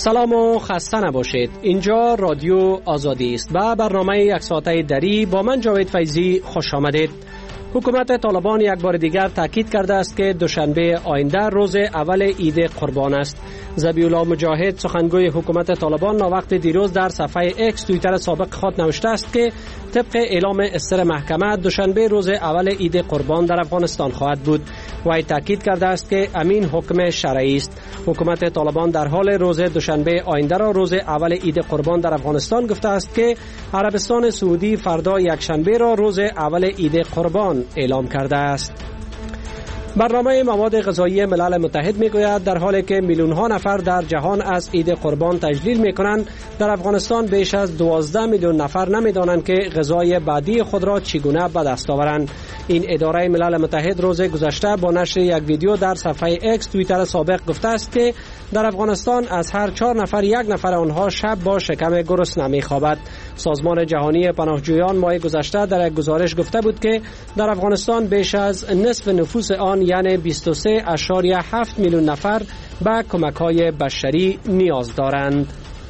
سلام و خسته نباشید. اینجا رادیو آزادی است و برنامه یک ساعته دری با من جاوید فیضی خوش آمدید. حکومت طالبان یک بار دیگر تاکید کرده است که دوشنبه آینده روز اول عید قربان است. ذبیح الله مجاهد سخنگوی حکومت طالبان وقت دیروز در صفحه اکس توییتر سابق خود نوشته است که طبق اعلام استر محکمه دوشنبه روز اول عید قربان در افغانستان خواهد بود. وی تاکید کرده است که امین حکم شرعی است. حکومت طالبان در حال روز دوشنبه آینده را روز اول عید قربان در افغانستان گفته است که عربستان سعودی فردا یکشنبه را روز اول عید قربان اعلام کرده است. برنامه مواد غذایی ملل متحد میگوید در حالی که میلیون ها نفر در جهان از عید قربان تجلیل میکنند، در افغانستان بیش از 12 میلیون نفر نمیدانند که غذای بعدی خود را چگونه به دست آورند. این اداره ملل متحد روز گذشته با نشر یک ویدیو در صفحه اکس توییتر سابق گفته است که در افغانستان از هر 4 نفر یک نفر آنها شب با شکم گرسنه میخوابد. سازمان جهانی پناهجویان ماه گذشته در یک گزارش گفته بود که در افغانستان بیش از نصف نفوس آن یعنی 23.7 میلیون نفر به کمک‌های بشری نیاز دارند.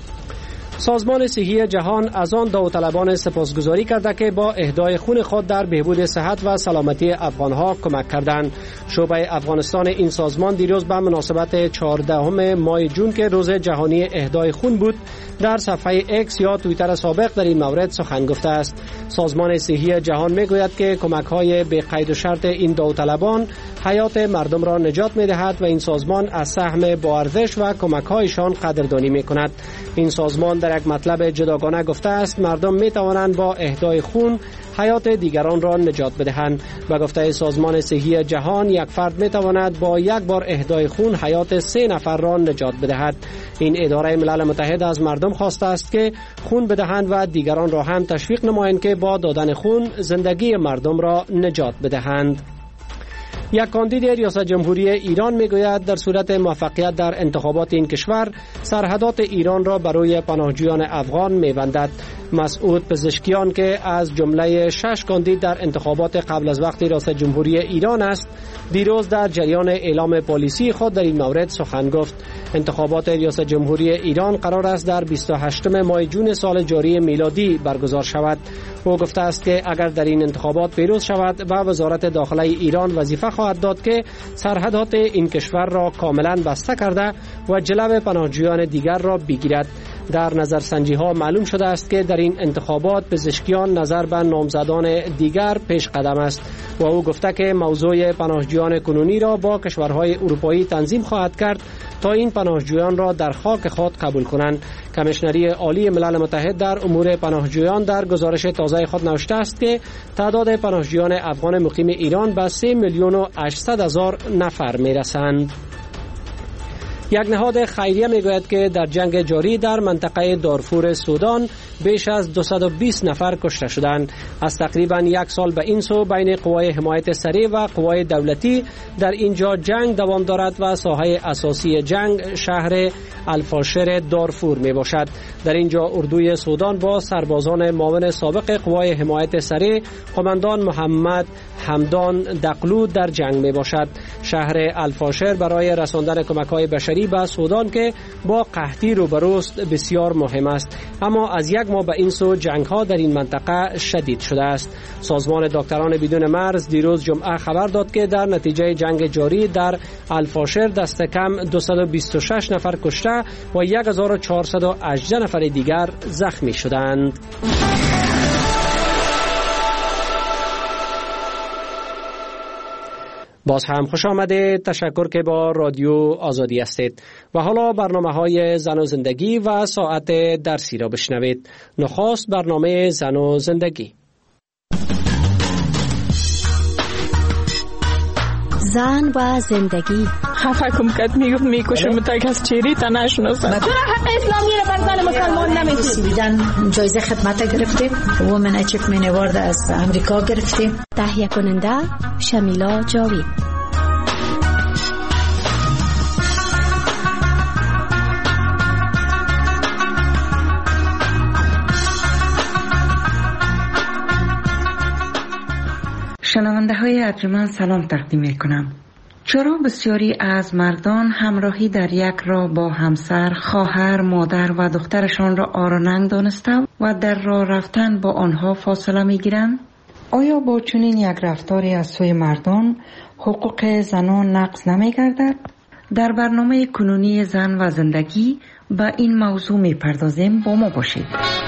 سازمان صحی جهان از آن داوطلبان سپاسگزاری کرده که با اهدای خون خود در بهبود صحت و سلامتی افغانها کمک کردند. شعبه افغانستان این سازمان دیروز به مناسبت 14 ماه جون که روز جهانی اهدای خون بود در صفحه اکس یا توییتر سابق در این مورد سخن گفته است. سازمان صحی جهان میگوید که کمک‌های بی قید و شرط این داوطلبان حیات مردم را نجات می‌دهد و این سازمان از سهم با ارزش و کمک‌هایشان قدردانی می‌کند. این سازمان در یک مطلب جداگانه گفته است مردم می‌توانند با اهدای خون حیات دیگران را نجات بدهند. و گفته سازمان صحی جهان یک فرد می‌تواند با یک بار اهدای خون حیات 3 نفر را نجات بدهد. این اداره ملل متحد از مردم خواسته است که خون بدهند و دیگران را هم تشویق نمایند که با دادن خون زندگی مردم را نجات بدهند. یک کاندید ریاست جمهوری ایران میگوید در صورت موفقیت در انتخابات این کشور سرحدات ایران را برای پناهجویان افغان میبندد. مسعود پزشکیان که از جمله 6 کاندید در انتخابات قبل از وقت ریاست جمهوری ایران است، دیروز در جریان اعلام پالیسی خود در این مورد سخن گفت. انتخابات ریاست جمهوری ایران قرار است در 28 ماه جون سال جاری میلادی برگزار شود. او گفته است که اگر در این انتخابات پیروز شود و وزارت داخله ایران وظیفه خواهد داد که سرحدات این کشور را کاملا بسته کرده و جلو پناهجویان دیگر را بگیرد. در نظرسنجی ها معلوم شده است که در این انتخابات پزشکیان نظر به نامزدان دیگر پیش قدم است و او گفته که موضوع پناهجویان کنونی را با کشورهای اروپایی تنظیم خواهد کرد تا این پناهجویان را در خاک خود قبول کنند. کمیشنری عالی ملل متحد در امور پناهجویان در گزارش تازه خود نوشته است که تعداد پناهجویان افغان مقیم ایران به 3,800,000 نفر میرسند. یک نهاد خیریه میگوید که در جنگ جاری در منطقه دارفور سودان بیش از 220 نفر کشته شدند. از تقریبا یک سال به این سو بین قوای حمایت سریع و قوای دولتی در اینجا جنگ دوام دارد و ساحه اساسی جنگ شهر الفاشر دارفور می باشد. در اینجا اردوی سودان با سربازان معاون سابق قوای حمایت سریع قماندان محمد حمدان دقلو در جنگ می باشد. شهر الفاشر برای رساندن کمک‌های بشری به سودان که با قحطی روبروست بسیار مهم است، اما از یک ماه به این سو جنگ‌ها در این منطقه شدید شده است. سازمان دکتران بدون مرز دیروز جمعه خبر داد که در نتیجه جنگ جاری در الفاشر دست کم 226 نفر کشته و 1418 نفر دیگر زخمی شدند. باز هم خوش آمده. تشکر که با رادیو آزادی هستید. و حالا برنامه‌های زن و زندگی و ساعت درسی را بشنوید. نخست برنامه زن و زندگی. زن و زندگی. خفه کم کد میکشم تا کس چیری تا نشناسم. چرا حق اسلامی رو بر زن مسلمان نمیدید؟ بیدن جایزه خدمت گرفتیم. وومن اچیومنت اوارد از امریکا گرفتیم. تهیه کننده شمیلا جاوید. شنونده های ارجمند سلام تقدیم می کنم. چرا بسیاری از مردان همراهی در یک راه با همسر، خواهر، مادر و دخترشان را آرننگ دانسته و در راه رفتن با آنها فاصله می گیرند؟ آیا با چنین یک رفتاری از سوی مردان حقوق زنان نقض نمی گردد؟ در برنامه کنونی زن و زندگی به این موضوع می پردازیم، با ما باشید.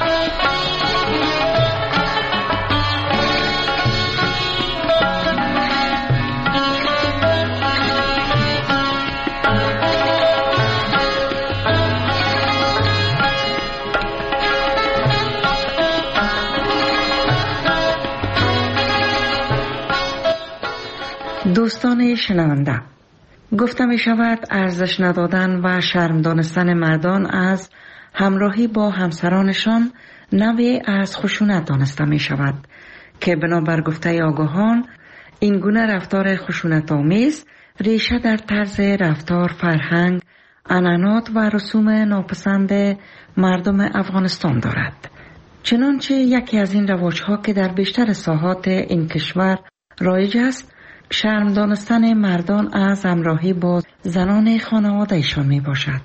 دوستان شنونده، گفته می شود ارزش ندادن و شرم دانستن مردان از همراهی با همسرانشان نوعی از خشونت دانسته می شود که بنابر گفته آگاهان این گونه رفتار خشونت آمیز ریشه در طرز رفتار، فرهنگ، عنعنات و رسوم ناپسند مردم افغانستان دارد. چنانچه یکی از این رواجها که در بیشتر ساحات این کشور رایج است، شرم دانستن مردان از همراهی با زنان خانوادهشان می باشد.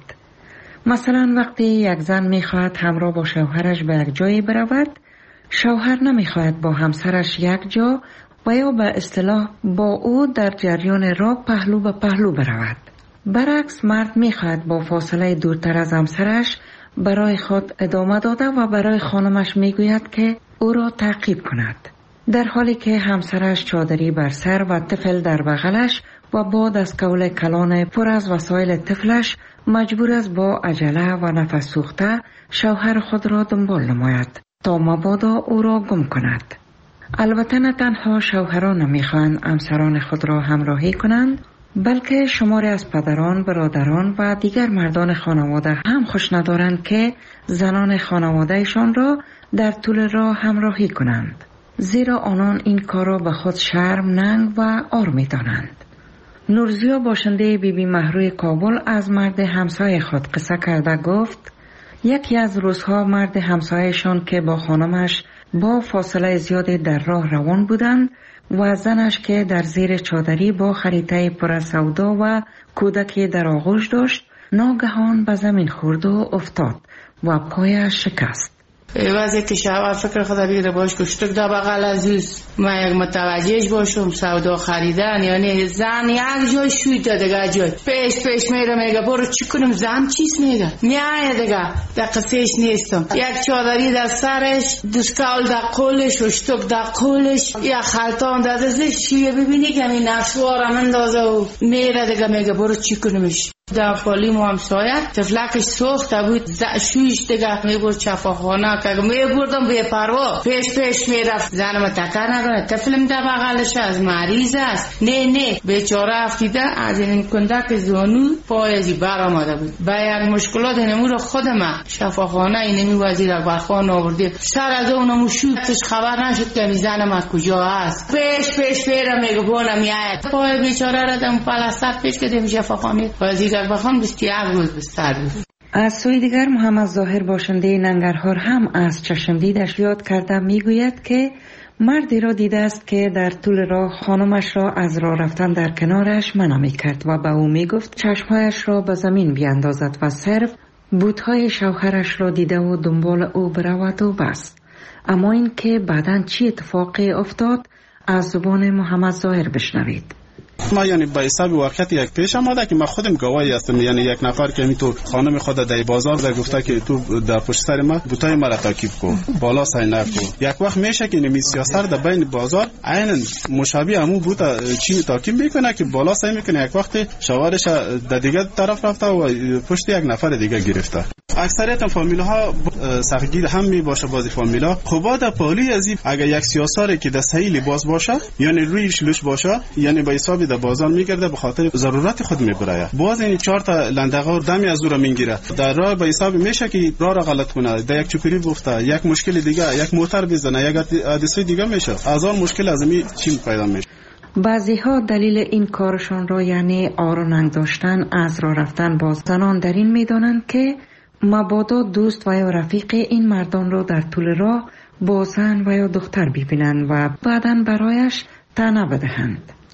مثلا وقتی یک زن می خواهد همراه با شوهرش به یک جایی برود، شوهر نمی خواهد با همسرش یک جا و یا به اصطلاح با او در جریان راه پهلو به پهلو برود. برعکس مرد می خواهد با فاصله دورتر از همسرش برای خود ادامه داده و برای خانمش می گوید که او را تعقیب کند، در حالی که همسرش چادری بر سر و طفل در بغلش و با دستکول کلان پر از وسایل طفلش مجبور است با عجله و نفس سوخته شوهر خود را دنبال نماید تا مبادا او را گم کند. البته نه تنها شوهران نمیخواهند همسران خود را همراهی کنند، بلکه شماری از پدران، برادران و دیگر مردان خانواده هم خوش ندارند که زنان خانوادهشان را در طول راه همراهی کنند، زیرا آنان این کار را به خود شرم، ننگ و عار می دانند. نورزیا باشنده بیبی مهروی کابل از مرد همسایه خود قصه کرده گفت یکی از روزها مرد همسایه‌شان که با خانمش با فاصله زیادی در راه روان بودند و زنش که در زیر چادری با خریطه پر از سودا و کودکی در آغوش داشت ناگهان به زمین خورد و افتاد و پایش شکست. وقتی که شوهر فکر خدا بگیره باش کشتک در بغل عزیز من یک متوجهش باشم سودا خریدن، یعنی زن یک جای شوید دیگه جای پیش میگه برو چی کنم، زن چیز میگه میایه دیگه در قصهش نیستم. یک چادری در سرش، دستکول در قولش، اشتک در قولش، یک خلطان در دستش، شیه ببینی که این نفسوارم اندازه و میره دیگه میگه برو چی کنمش. در پالی مو همسایه تفلکش سوخته بود، شویش دیگه میبرد شفاخانه که میبردم بے پروا پیش میرفت. زنم تکر نکنه، طفلم در بغلش از مریض است. نه بیچاره افتیده از این کندک زانو پایزی بر آمده بود. با یک مشکلات نمو رو خودم شفاخانه اینمی وزیر اکبرخان آورده سر از اونمو شویتش خبر نشد که زنم کجا است. پیش میرم میگه بونم میاید پای بیچاره را دم پلاستر پیش کردیم شفاخانه وزیر اکبرخان 21 روز بستر بود. از سوی دیگر محمد ظاهر باشنده ننگرهار هم از چشمدیدش یاد کرده میگوید که مردی را دیده است که در طول راه خانمش را از راه رفتن در کنارش منع میکرد و به او میگفت چشمهایش را به زمین بیاندازد و صرف بوتهای شوهرش را دیده و دنبال او برود و بس. اما این که بعداً چی اتفاقی افتاد از زبان محمد ظاهر بشنوید. ما یعنی به حساب واقعیت یک پیش آمده که من خودم گواهی هستم، یعنی یک نفر که می تو خانم خود در بازار در گفته که تو در پشت سر ما بوتای مرا تعقیب کن بالا سای نکن. یک وقت میشه که نمی سیاست در بین بازار عین مشابه همون بوتا چی تعقیب میکنه که بالا سای میکنه، یک وقت شوهرش در دیگه طرف رفته و پشت یک نفر دیگه گرفته. اکثریت فامیل ها سخگیر هم می باشه. بازی فامیل ها خوبا در پالی ازی اگر یک سیاساری که در صحیح لباس باشه یعنی رویش لوش باشه یعنی به حساب در بازار میگرده به خاطر ضرورت خود میبره. باز این 4 تا لندغه دمی از او را میگیره در راه به حساب میشه که راه را غلط کنه، در یک چوکری گفته یک مشکل دیگه یک موتور بزنه یک حادثه دیگه میشه. از اون مشکل از می چی پیدا میشه. بعضی ها دلیل این کارشان را یعنی آروننگ داشتن از راه رفتن با زنان در این میدانند که مبادا دوست و یا رفیق این مردان را در طول راه با زن و یا دختر ببینند و بعداً برایش طعنه بدهند.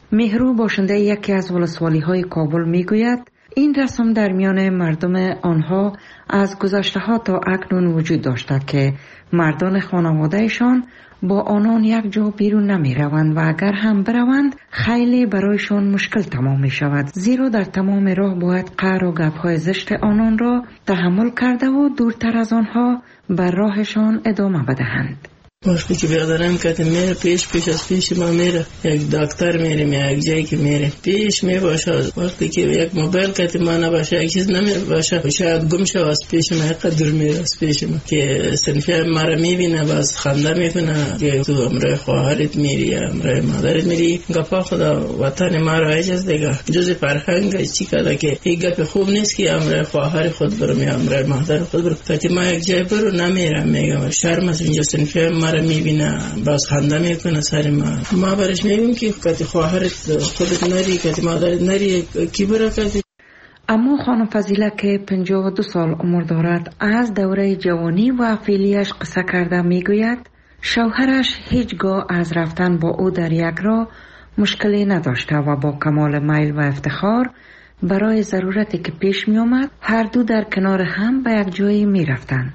مهرو باشنده یکی از ولسوالی های کابل می گوید این رسم در میان مردم آنها از گذشته ها تا اکنون وجود داشته که مردان خانوادهشان با آنان یک جا بیرون نمی روند و اگر هم بروند خیلی برایشان مشکل تمام می شود، زیرا در تمام راه باید قهر و گپ‌های زشت آنان را تحمل کرده و دورتر از آنها بر راهشان ادامه بدهند. وقتی که بیادرم که میره پیش از پیش ما میره، یک دکتر میره، یک جایی که میره پیش می باشه. وقتی که یک موبایل که ما نباشه، یک چیز نمی باشه، شاید گم شد از پیش ما، قدر میره از پیش ما که صنفی ما را میبینه، باز خنده میکنه که تو امرای خواهرت میری، امرای مادرت میری. گپا خدا وطن ما را اجاز دیگه جز فرهنگ چی کرده که این گپ خوب نیست که امرای خواهر خود برم یا امرای مادر خود برم. که ما یک جای برو نمیرم، میگم شرم از اینجا صنفی ما را میبینه، باز خنده میکنه سر ما برش میگیم که کتی خواهرت خودت نری، کتی مادرت نری، کی برا کتی. اما خانم فضیله که 52 سال عمر دارد از دوره جوانی و فعلیش قصه کرده میگوید شوهرش هیچگاه از رفتن با او در یک راه مشکلی نداشته و با کمال میل و افتخار برای ضرورتی که پیش می آمد هر دو در کنار هم به یک جایی می رفتند.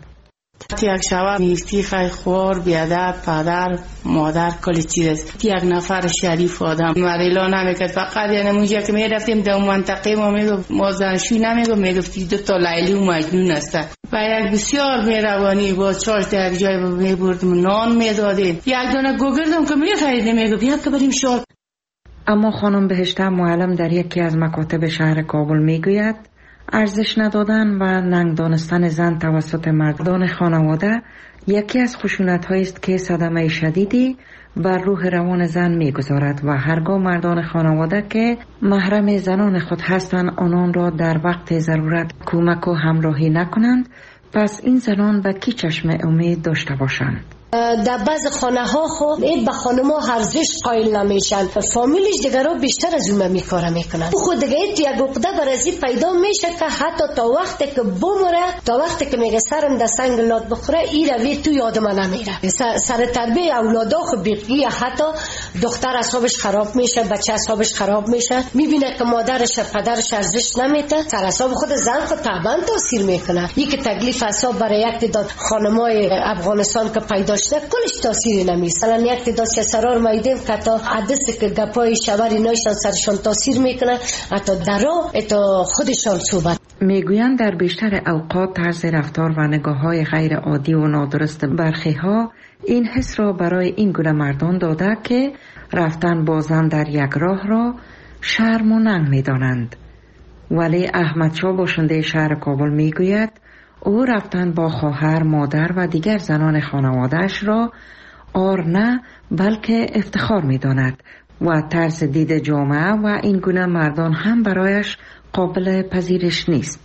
یک شوهر نیستی خیلی خوار بیادر پدر مادر کلی چیز، یک نفر شریف آدم مریلا نمیکرد. فقط یعنی اونجا که میرفتیم در منطقه ما میگفت ما زنشوی نمیگفت، میگفتی 2 تا لیلی و مجنون هسته و یک بسیار مهربانی با چاش در یک جای میبردیم نان میدادیم. یک دانه گوگردم که میخریدیم میگفت بیا که بریم شال. اما خانم بهشته معلم در یکی از مکاتب شهر کابل میگوید ارزش ندادن و ننگ دانستن زن توسط مردان خانواده یکی از خشونت‌هایی است که صدمه شدیدی بر روح روان زن می‌گذارد و هرگاه مردان خانواده که محرم زنان خود هستند آنان را در وقت ضرورت کمک و همراهی نکنند، پس این زنان به کی چشم امید داشته باشند؟ در بعض خانه ها خب این به خانم ها ارزش قائل نمیشن، فامیلش دیگر رو بیشتر از اون میکاره میکنن. خود دیگه یک عقده برازی پیدا میشه که حتی تا وقتی که بمره، تا وقتی که میگه سرم در سنگ لات بخوره این روی تو یادم نمیره. سر تربیه اولادا خب بیقی، حتی دختر اعصابش خراب میشه، بچه اعصابش خراب میشه، میبینه که مادرش پدرش ارزش نمیده، سر اعصاب خود زن خود طبعا تاثیر میکنه. یک تکلیف اعصاب برای یک تعداد خانمای افغانستان که پیدا کلش تاثیری نمیست. الان یک تعداد سرار ما دیدیم که تا حدث که گپای شوری نایشان سرشان تاثیر میکنه، حتی درا تا خودشان صحبت میگویند در بیشتر اوقات طرز رفتار و نگاه‌های غیر عادی و نادرست برخی ها این حس را برای این گونه مردان داده که رفتن با زن در یک راه را شرم و ننگ میدانند. ولی احمد شاه باشنده شهر کابل میگوید او رفتن با خواهر، مادر و دیگر زنان خانواده‌اش را آر نه بلکه افتخار می‌داند و طرز دید جامعه و این گونه مردان هم برایش قابل پذیرش نیست.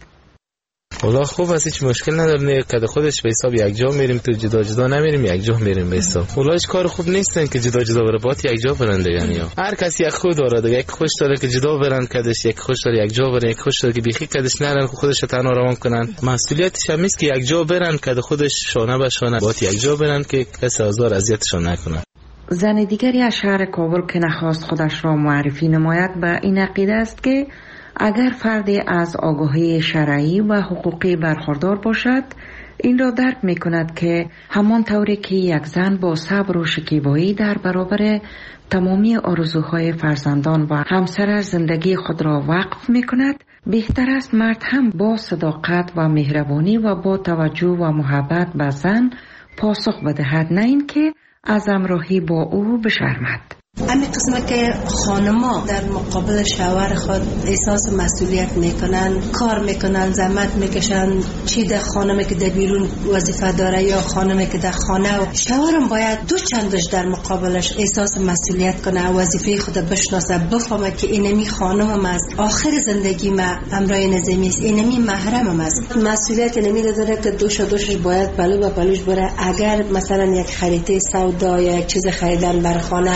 والله خوب است، هیچ مشکل نداره که خودش به حساب یک جا میریم، تو جدا جدا نمیریم، یک جا میریم به حساب. والله هیچ کار خوب نیستن که جدا جدا بره، باید یک جا برنده. یعنی هر کسی یک خود داره دیگه، یک خوش داره که جدا برن کدش، یک خوش داره یک جا بره، یک خوش داره که بیخی کدش نرن خودش تنها روان کنن. مسئولیتش هم نیست که یک جا برن که خودش شانه به شانه، باید یک جا برن که کسی آزار اذیتشون نکنه. زن دیگری از شهر کابل که نخواست خودش را معرفی نماید به این عقیده است که اگر فردی از آگاهی شرعی و حقوقی برخوردار باشد این را درک می کند که همان طوری که یک زن با صبر و شکیبایی در برابر تمامی آرزوهای فرزندان و همسر زندگی خود را وقف می کند، بهتر است مرد هم با صداقت و مهربانی و با توجه و محبت به زن پاسخ بدهد، نه اینکه از همراهی با او بشرمد. همین قسمه که خانما در مقابل شوهر خود احساس مسئولیت میکنن، کار میکنن، زحمت میکشن، چی در خانمی که در بیرون وظیفه داره یا خانمی که در خانه، و شوهرم باید دو چندش در مقابلش احساس مسئولیت کنه، وظیفه خود بشناسه، بفهمه که اینمی خانمم است، آخر زندگی ما امرای نظامی است، اینمی محرمم است. مسئولیت اینمی داره که دوشش باید پلو به پلوش بره. اگر مثلا یک خرید سودا یا یک چیز خریدن بر خانه یا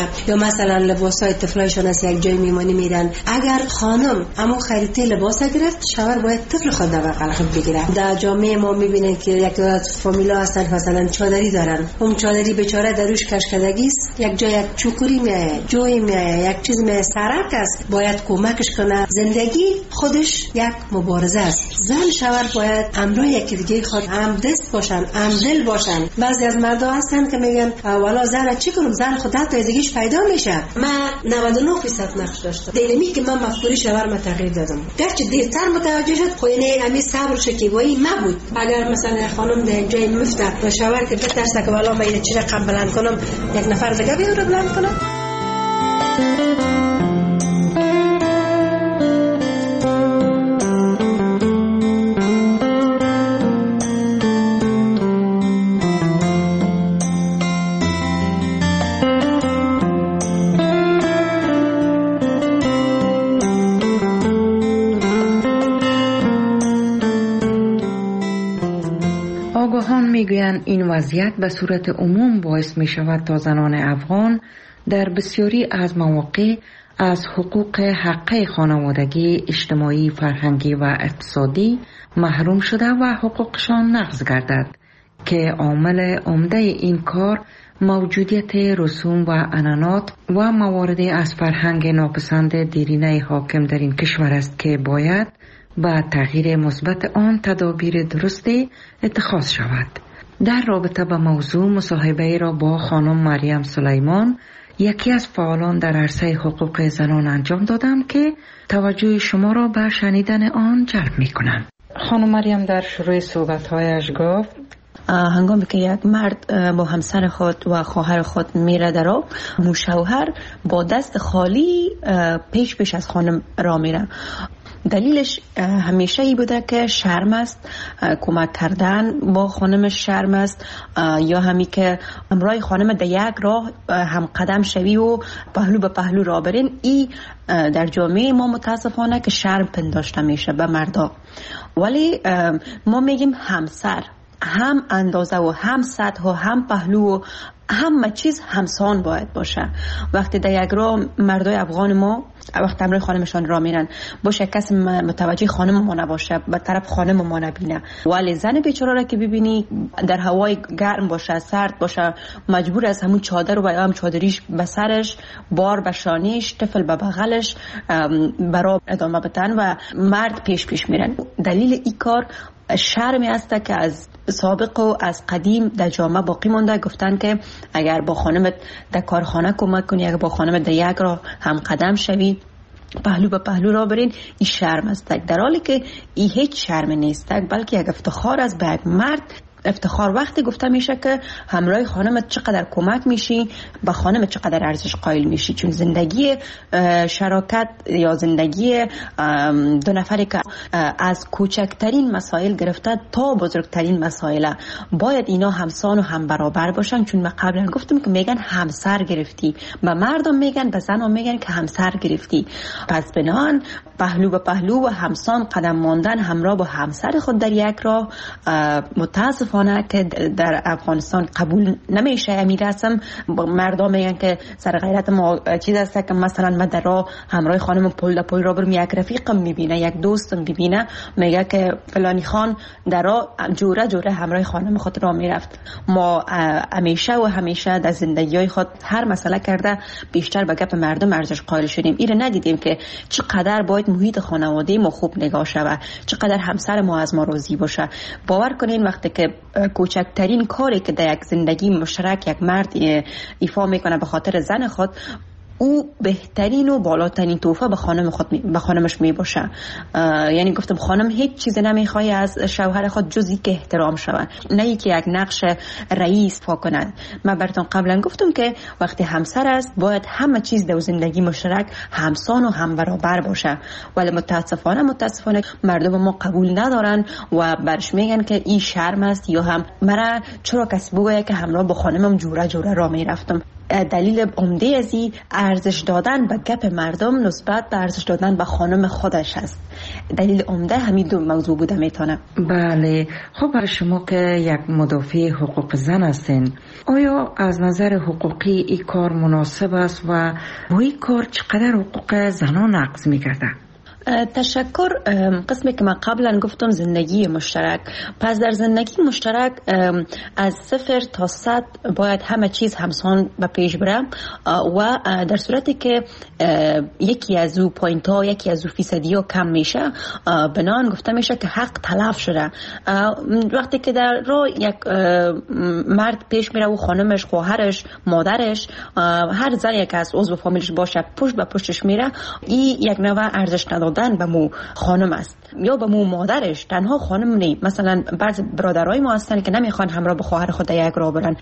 مثلا لباسای طفلایشون از یک جای میمانی میرن، اگر خانم اما خریده لباس گرفت، شوهر باید طفل خود در بغل خود بگیره. در جامعه ما میبینیم که یک فامیلا هستن مثلا چادری دارن، اون چادری بیچاره دروش کشکدگی است، یک جای یک چوکوری میایه، جوی میایه، یک چیز میایه، سرک است، باید کمکش کنه. زندگی خودش یک مبارزه است. زن شوهر باید همراه یکی دیگه خود هم دست باشن، هم دل باشن. بعضی از مردا هستن که میگن والا زن چی کنم، زن خودت تا دیگهش پیدا میشه. من 99% نقش داشتم. دیمی که من مفکوری شوهر تغییر دادم. گرچه دیرتر متوجه شد، خو نه همین صبر شکیبایی ما بود. اگر مثلا خانم در جای مفته و شوهر که بترسه که والا من یه چیز رقم بلند کنم، یک نفر دیگه بیاره بلند کنم. میگویند این وضعیت به صورت عموم باعث می شود تا زنان افغان در بسیاری از مواقع از حقوق حقه خانوادگی، اجتماعی، فرهنگی و اقتصادی محروم شده و حقوقشان نقض گردد که عامل عمده این کار موجودیت رسوم و عنعنات و مواردی از فرهنگ ناپسند دیرینه حاکم در این کشور است که باید با تغییر مثبت آن تدابیر درستی اتخاذ شود. در رابطه با موضوع مصاحبه را با خانم مریم سلیمان، یکی از فعالان در عرصه حقوق زنان انجام دادم که توجه شما را به شنیدن آن جلب می کنم. خانم مریم در شروع صحبت‌هایش گفت هنگامی که یک مرد با همسر خود و خواهر خود میره در راه، شوهر با دست خالی پیش از خانم را میره. دلیلش همیشه ای بوده که شرم است، کمک کردن با خانمش شرم است، یا همی که همراه خانم در یک راه هم قدم شوی و پهلو به پهلو را برین. ای در جامعه ما متاسفانه که شرم پنداشته میشه به مردا. ولی ما میگیم همسر هم اندازه و هم سطح و هم پهلو و همه چیز همسان باید باشه. وقتی در یک راه مردای افغان ما وقتی همراه خانمشان را میرن، باشه کسی متوجه خانم ما نباشه، به طرف خانم ما نبینه. ولی زن بیچاره را که ببینی در هوای گرم باشه، سرد باشه، مجبور از همون چادر و هم چادریش به سرش، بار به شانیش، طفل به بغلش برای ادامه بدن و مرد پیش میرن. دلیل این کار شرمی است که از سابق و از قدیم در جامعه باقی مونده. گفتن که اگر با خانمت در کارخانه کمک کنی، اگر با خانمت در یک راه هم قدم شوی، پهلو به پهلو را برین، این شرم است. در حالی که این هیچ شرم نیست، بلکه یک افتخار است به یک مرد. افتخار وقتی گفته میشه که همراه خانمت چقدر کمک میشی، به خانمت چقدر ارزش قائل میشی. چون زندگی شراکت یا زندگی دو نفری که از کوچکترین مسائل گرفته تا بزرگترین مسائل باید اینا همسان و هم برابر باشن. چون من قبلا گفتم که میگن همسر گرفتی، به مردم میگن، به زنان میگن که همسر گرفتی. پس بنان پهلو به پهلو و همسان قدم ماندن همراه با همسر خود در یک راه متاسفانه که در افغانستان قبول نمیشه. امیر رسم مردم میگن که سر غیرت ما چیز است که مثلا من در راه همراه خانم پل را برم، یک رفیقم میبینه، یک دوستم میبینه، میگه که فلانی خان در راه جوره همراه خانم خود را میرفت. ما همیشه در زندگی‌های خود هر مسئله کرده بیشتر به گپ مردم ارزش قائل شدیم. ایره ندیدیم که چقدر باید محیط خانواده ما خوب نگاه شود، چقدر همسر ما از ما راضی باشه. باور کنین وقتی که کوچکترین کاری که در یک زندگی مشترک یک مرد ایفا میکنه به خاطر زن خود، او بهترین و بالاترین تحفه به خانمش میباشه. یعنی گفتم خانم هیچ چیز نمیخواد از شوهر خود جز که احترام شود، نه که یک نقش رئیس فا کند. من براتون قبلا گفتم که وقتی همسر است باید همه چیز در زندگی مشترک همسان و هم برابر باشه. ولی متاسفانه مردم ما قبول ندارن و برش میگن که این شرم است، یا هم مرا چرا کسی بگه که همراه با خانمم جوره را میرفتم. دلیل عمده از این ارزش دادن به گپ مردم نسبت به ارزش دادن به خانم خودش هست. دلیل عمده همین دو موضوع بوده میتونه. بله. خب برای شما که یک مدافع حقوق زن هستین، آیا از نظر حقوقی این کار مناسب است و با این کار چقدر حقوق زنان نقض می‌گرده؟ تشکر. قسمی که من قبلا گفتم زندگی مشترک. پس در زندگی مشترک از 0 تا 100 باید همه چیز همسان به پیش بره و در صورتی که یکی از او پوینت ها، یکی از او فیصدی ها کم میشه، بنان گفته میشه که حق تلف شده. وقتی که در راه یک مرد پیش میره و خانمش، خواهرش، مادرش، هر زنی که از عضو فامیلش باشه پشت به پشتش میره، این یک نوع ارزش ندادن به مو خانم است یا به مو مادرش. تنها خانم نی، مثلا بعض برادرای ما هستن که نمیخوان همراه به خواهر خود یک راه برن،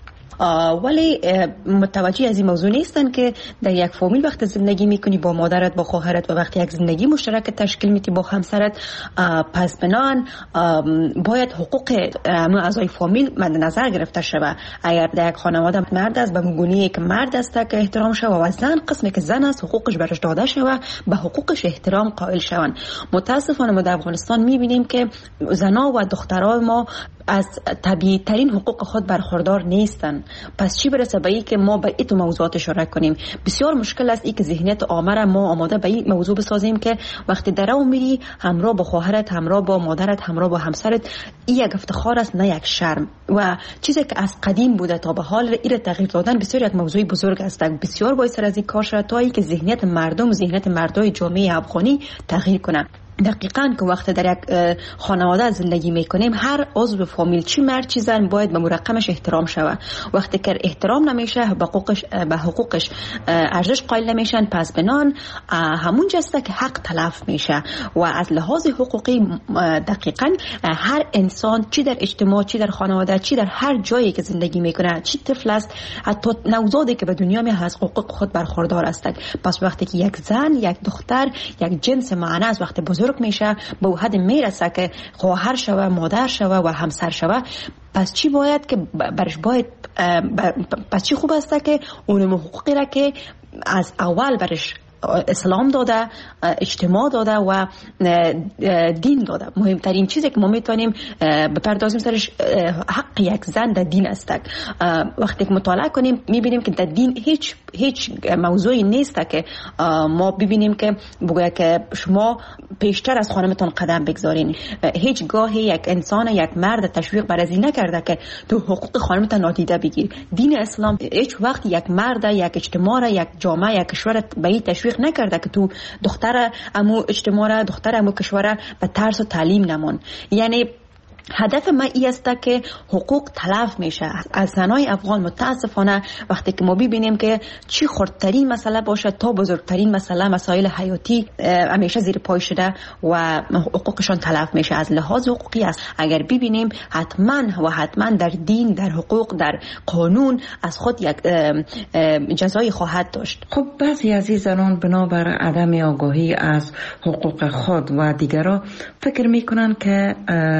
ولی متوجه از این موضوع نیستن که در یک فامیل وقت زندگی میکنی با مادرت، با خواهرت، و وقتی یک زندگی مشترک تشکیل میدی با همسرت، پس بنان باید حقوق اعضای فامیل مد نظر گرفته شود. اگر در یک خانواده مرد است، به گونه‌ای که مرد است که احترام شود، و زن قسمی که زن است حقوقش برش داده شود، به حقوقش احترام قائل شوند. متاسفانه ما در افغانستان میبینیم که زنا و دخترای ما از طبیعی ترین حقوق خود برخوردار نیستن. پس چی برسه به این که ما به این موضوعات اشاره کنیم؟ بسیار مشکل است این که ذهنیت عامه را ما آماده به این موضوع بسازیم که وقتی در اون میری همراه با خواهرت، همراه با مادرت، همراه با همسرت، این یک افتخار است نه یک شرم. و چیزی که از قدیم بوده تا به حال این تغییر دادن بسیار یک موضوع بزرگ است. بسیار باید سر از این کار شد تا اینکه ذهنیت مردم و ذهنیت مردای جامعه افغانی تغییر کنه. دقیقاً که وقت در یک خانواده زندگی میکنیم، هر عضو فامیل چی مرد چی زن باید به مرقمش احترام شود. وقتی که احترام نمیشه، به حقوقش ارزش قائل نمیشن، پس بنان همون جسته که حق تلف میشه. و از لحاظ حقوقی دقیقاً هر انسان، چی در اجتماع، چی در خانواده، چی در هر جایی که زندگی میکنه، چی طفل است، حتی نوزادی که به دنیا میاد از حقوق خود برخوردار است. پس وقتی که یک زن، یک دختر، یک جنس معنیس وقتی بزرگ میشه، به حد میرسه که خواهر شوه، مادر شوه و همسر شوه، پس چی باید که برش باید پس چی خوب است که اون حقوقی را که از اول برش اسلام داده، اجتماع داده و دین داده. مهمترین چیزی که ما میتونیم بپردازیم سرش حق یک زن در دین است. وقتی که مطالعه کنیم میبینیم که در دین هیچ موضوعی نیست که ما ببینیم که بگوید که شما پیشتر از خانمتون قدم بگذارین. هیچ گاهی یک انسان، یک مرد تشویق بر از این نکرده که تو حقوق خانمت نادیده بگیر. دین اسلام هیچ وقت یک مرد، یک اجتماع، یک جامعه، یک کشور به این تشویق نکرده که تو دختر امو اجتماع، دختر امو کشور به ترس و تعلیم نمون. یعنی هدف ما این است که حقوق تلف میشه از زنای افغان. متاسفانه وقتی که ما ببینیم که چی خردترین مسئله باشه تا بزرگترین مسئله، مسائل حیاتی همیشه زیر پای شده و حقوقشان تلف میشه. از لحاظ حقوقی است اگر ببینیم حتما در دین، در حقوق، در قانون از خود یک جزایی خواهد داشت. خب بعضی از این زنان بنابر عدم آگاهی از حقوق خود و دیگران فکر میکنن که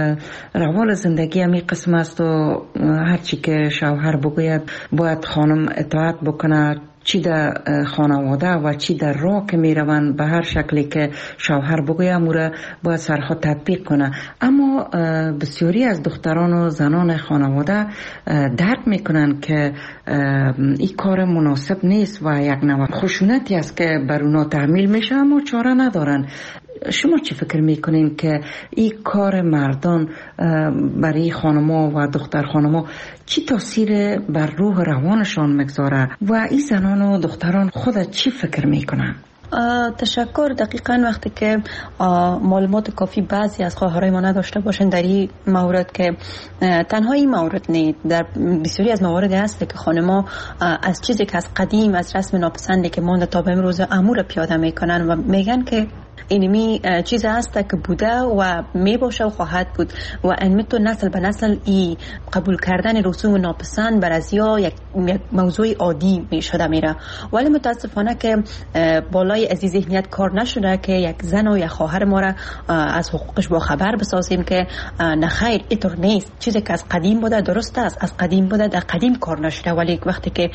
روال زندگی همی قسم است و هرچی که شوهر بگوید باید خانم اطاعت بکنه، چی در خانواده و چی در راه که می روند به هر شکلی که شوهر بگوید موره باید سرها تطبیق کنه. اما بسیاری از دختران و زنان خانواده درک می کنن که این کار مناسب نیست و یک نوع خشونتی است که بر اونا تحمیل میشه، اما چاره ندارن. شما چی فکر میکنین که این کار مردان برای خانما و دختر خانما چی تاثیر بر روح روانشان میگذاره و این زنان و دختران خود چی فکر میکنن؟ تشکر. دقیقاً وقتی که معلومات کافی بعضی از خواهرای ما نداشته باشن در این مورد، که تنها این مورد نیست، در بسیاری از موارد هست که خانما از چیزی که از قدیم، از رسم ناپسندی که مونده تا به امروز امور پیاده میکنن و میگن که اینمی چیز هست که بوده و می باشه و خواهد بود و انمیتو نسل به نسل ای قبول کردن رسوم ناپسند بر ازیا یک موضوع عادی می شده میره. ولی متاسفانه که بالای از این ذهنیت کار نشده که یک زن و یک خواهر ما را از حقوقش با خبر بسازیم که نه خیر اینطور نیست. چیزی که از قدیم بوده درست است، از قدیم بوده در قدیم کار نشده، ولی وقتی که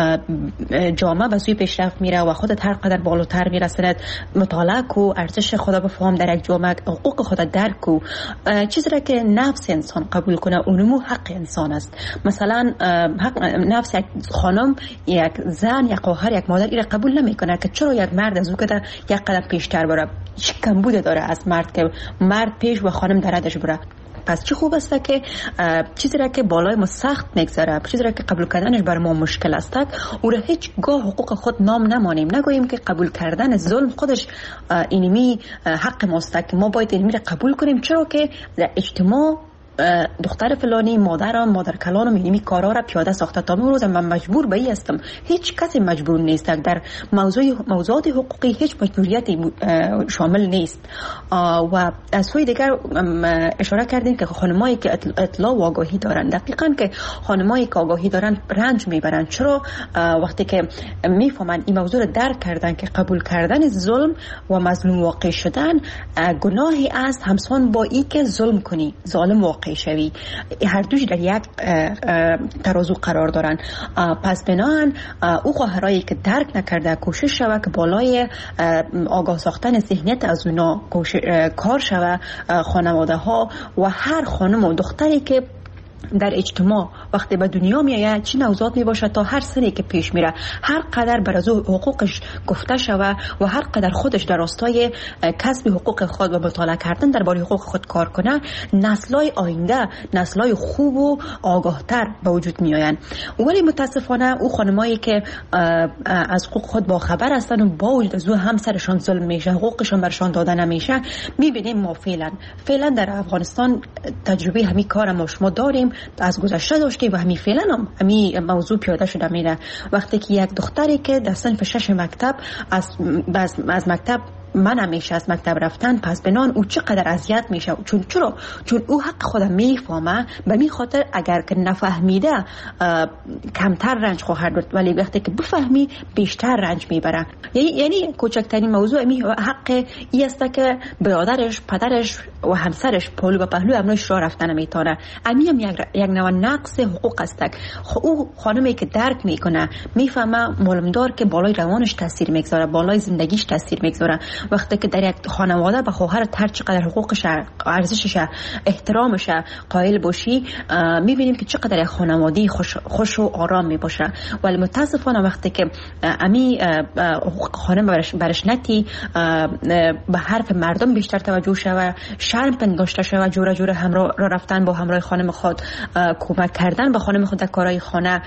جامعه به سوی پیشرفت میره و خودت هر قدر بالاتر میرسند مطالعه کو، ارزش خدا بفهم در یک جامعه، حقوق خدا درک کو، چیزی را که نفس انسان قبول کنه اونمو حق انسان است. مثلا حق نفس یک خانم، یک زن، یک خواهر، یک مادر ایره قبول نمیکنه که چرا یک مرد از او که یک قدم پیشتر بره. چه کمبود داره از مرد که مرد پیش و خانم درادش بره. پس چه خوب است که چیزی را که بالای ما سخت میگذره، چیزی را که قبول کردنش بر ما مشکل است، او را هیچ گاه حقوق خود نام نمانیم، نگوییم که قبول کردن ظلم خودش اینمی حق ماست که ما باید اینمی را قبول کنیم، چرا که در اجتماع دختر فلانی مادر کلانم اینمی کارا را پیاده ساخته. تا امروز من مجبور به این هستم، هیچ کسی مجبور نیست، در موضوعات حقوقی هیچ مجبوریتی شامل نیست. و از سوی دیگر اشاره کردیم که خانمایی که اطلاع و آگاهی دارن، دقیقاً که خانمایی که آگاهی دارن رنج میبرن. چرا؟ وقتی که میفهمن این موضوع را درک کردن که قبول کردن ظلم و مظلوم واقع شدن گناهی است همسان با این که ظلم کنی، ظالم واقع شوی، هر دوش در یک ترازو قرار دارن. پس بناهن او خواهرایی که درک نکرده کوشش شوه که بالای آگاه ساختن ذهنیت از اونا کار شوه. خانواده ها و هر خانم و دختری که در اجتماع وقتی به دنیا میایه چی نوزاد میباشه تا هر سری که پیش میره هر قدر بر از حقوقش گفته شوه و هر قدر خودش در راستای کسب حقوق خود و مطالعه کردن درباره حقوق خود کار کنه، نسل‌های آینده نسل‌های خوب و آگاهتر به وجود میآیند. ولی متاسفانه او خانمایی که از حقوق خود با خبر هستن و با وجود از همسرشان ظلم میشه، حقوقشان برشان داده نمیشه، میبینیم ما فعلا در افغانستان تجربه همین کار ما شما داریم، از گذشته داشتیم و همین فعلا هم همین موضوع پیاده شده میره. وقتی که یک دختری که در صنف 6 مکتب از مکتب من میشه از مکتب رفتن، پس بنان او چقدر اذیت میشه. چون او حق خودم میفهمه، به می خاطر اگر که نفهمیده کمتر رنج خواهد بود، ولی وقتی که بفهمی بیشتر رنج میبره. یعنی کوچکترین موضوع می حق ای است که برادرش، پدرش و همسرش پهلو به پهلو امروز راه رفتن نمیتونه. همین یک نوع نقص حقوق است. او خانمی که درک میکنه میفهمه معلومدار که بالای روانش تاثیر میگذاره، بالای زندگیش تاثیر میگذاره. وقتی که در یک خانواده به خواهر هر چقدر حقوقش، ارزشش، احترامش قائل باشی، میبینیم که چقدر یک خانواده خوش و آرام میباشه. ولی متاسفانه وقتی که امی حقوق خانم برش نتی، به حرف مردم بیشتر توجه شوه، شرم پنداشته شوه، جوره همراه رفتن با همراه خانم خود، کمک کردن به خانم خود در کارهای خانه،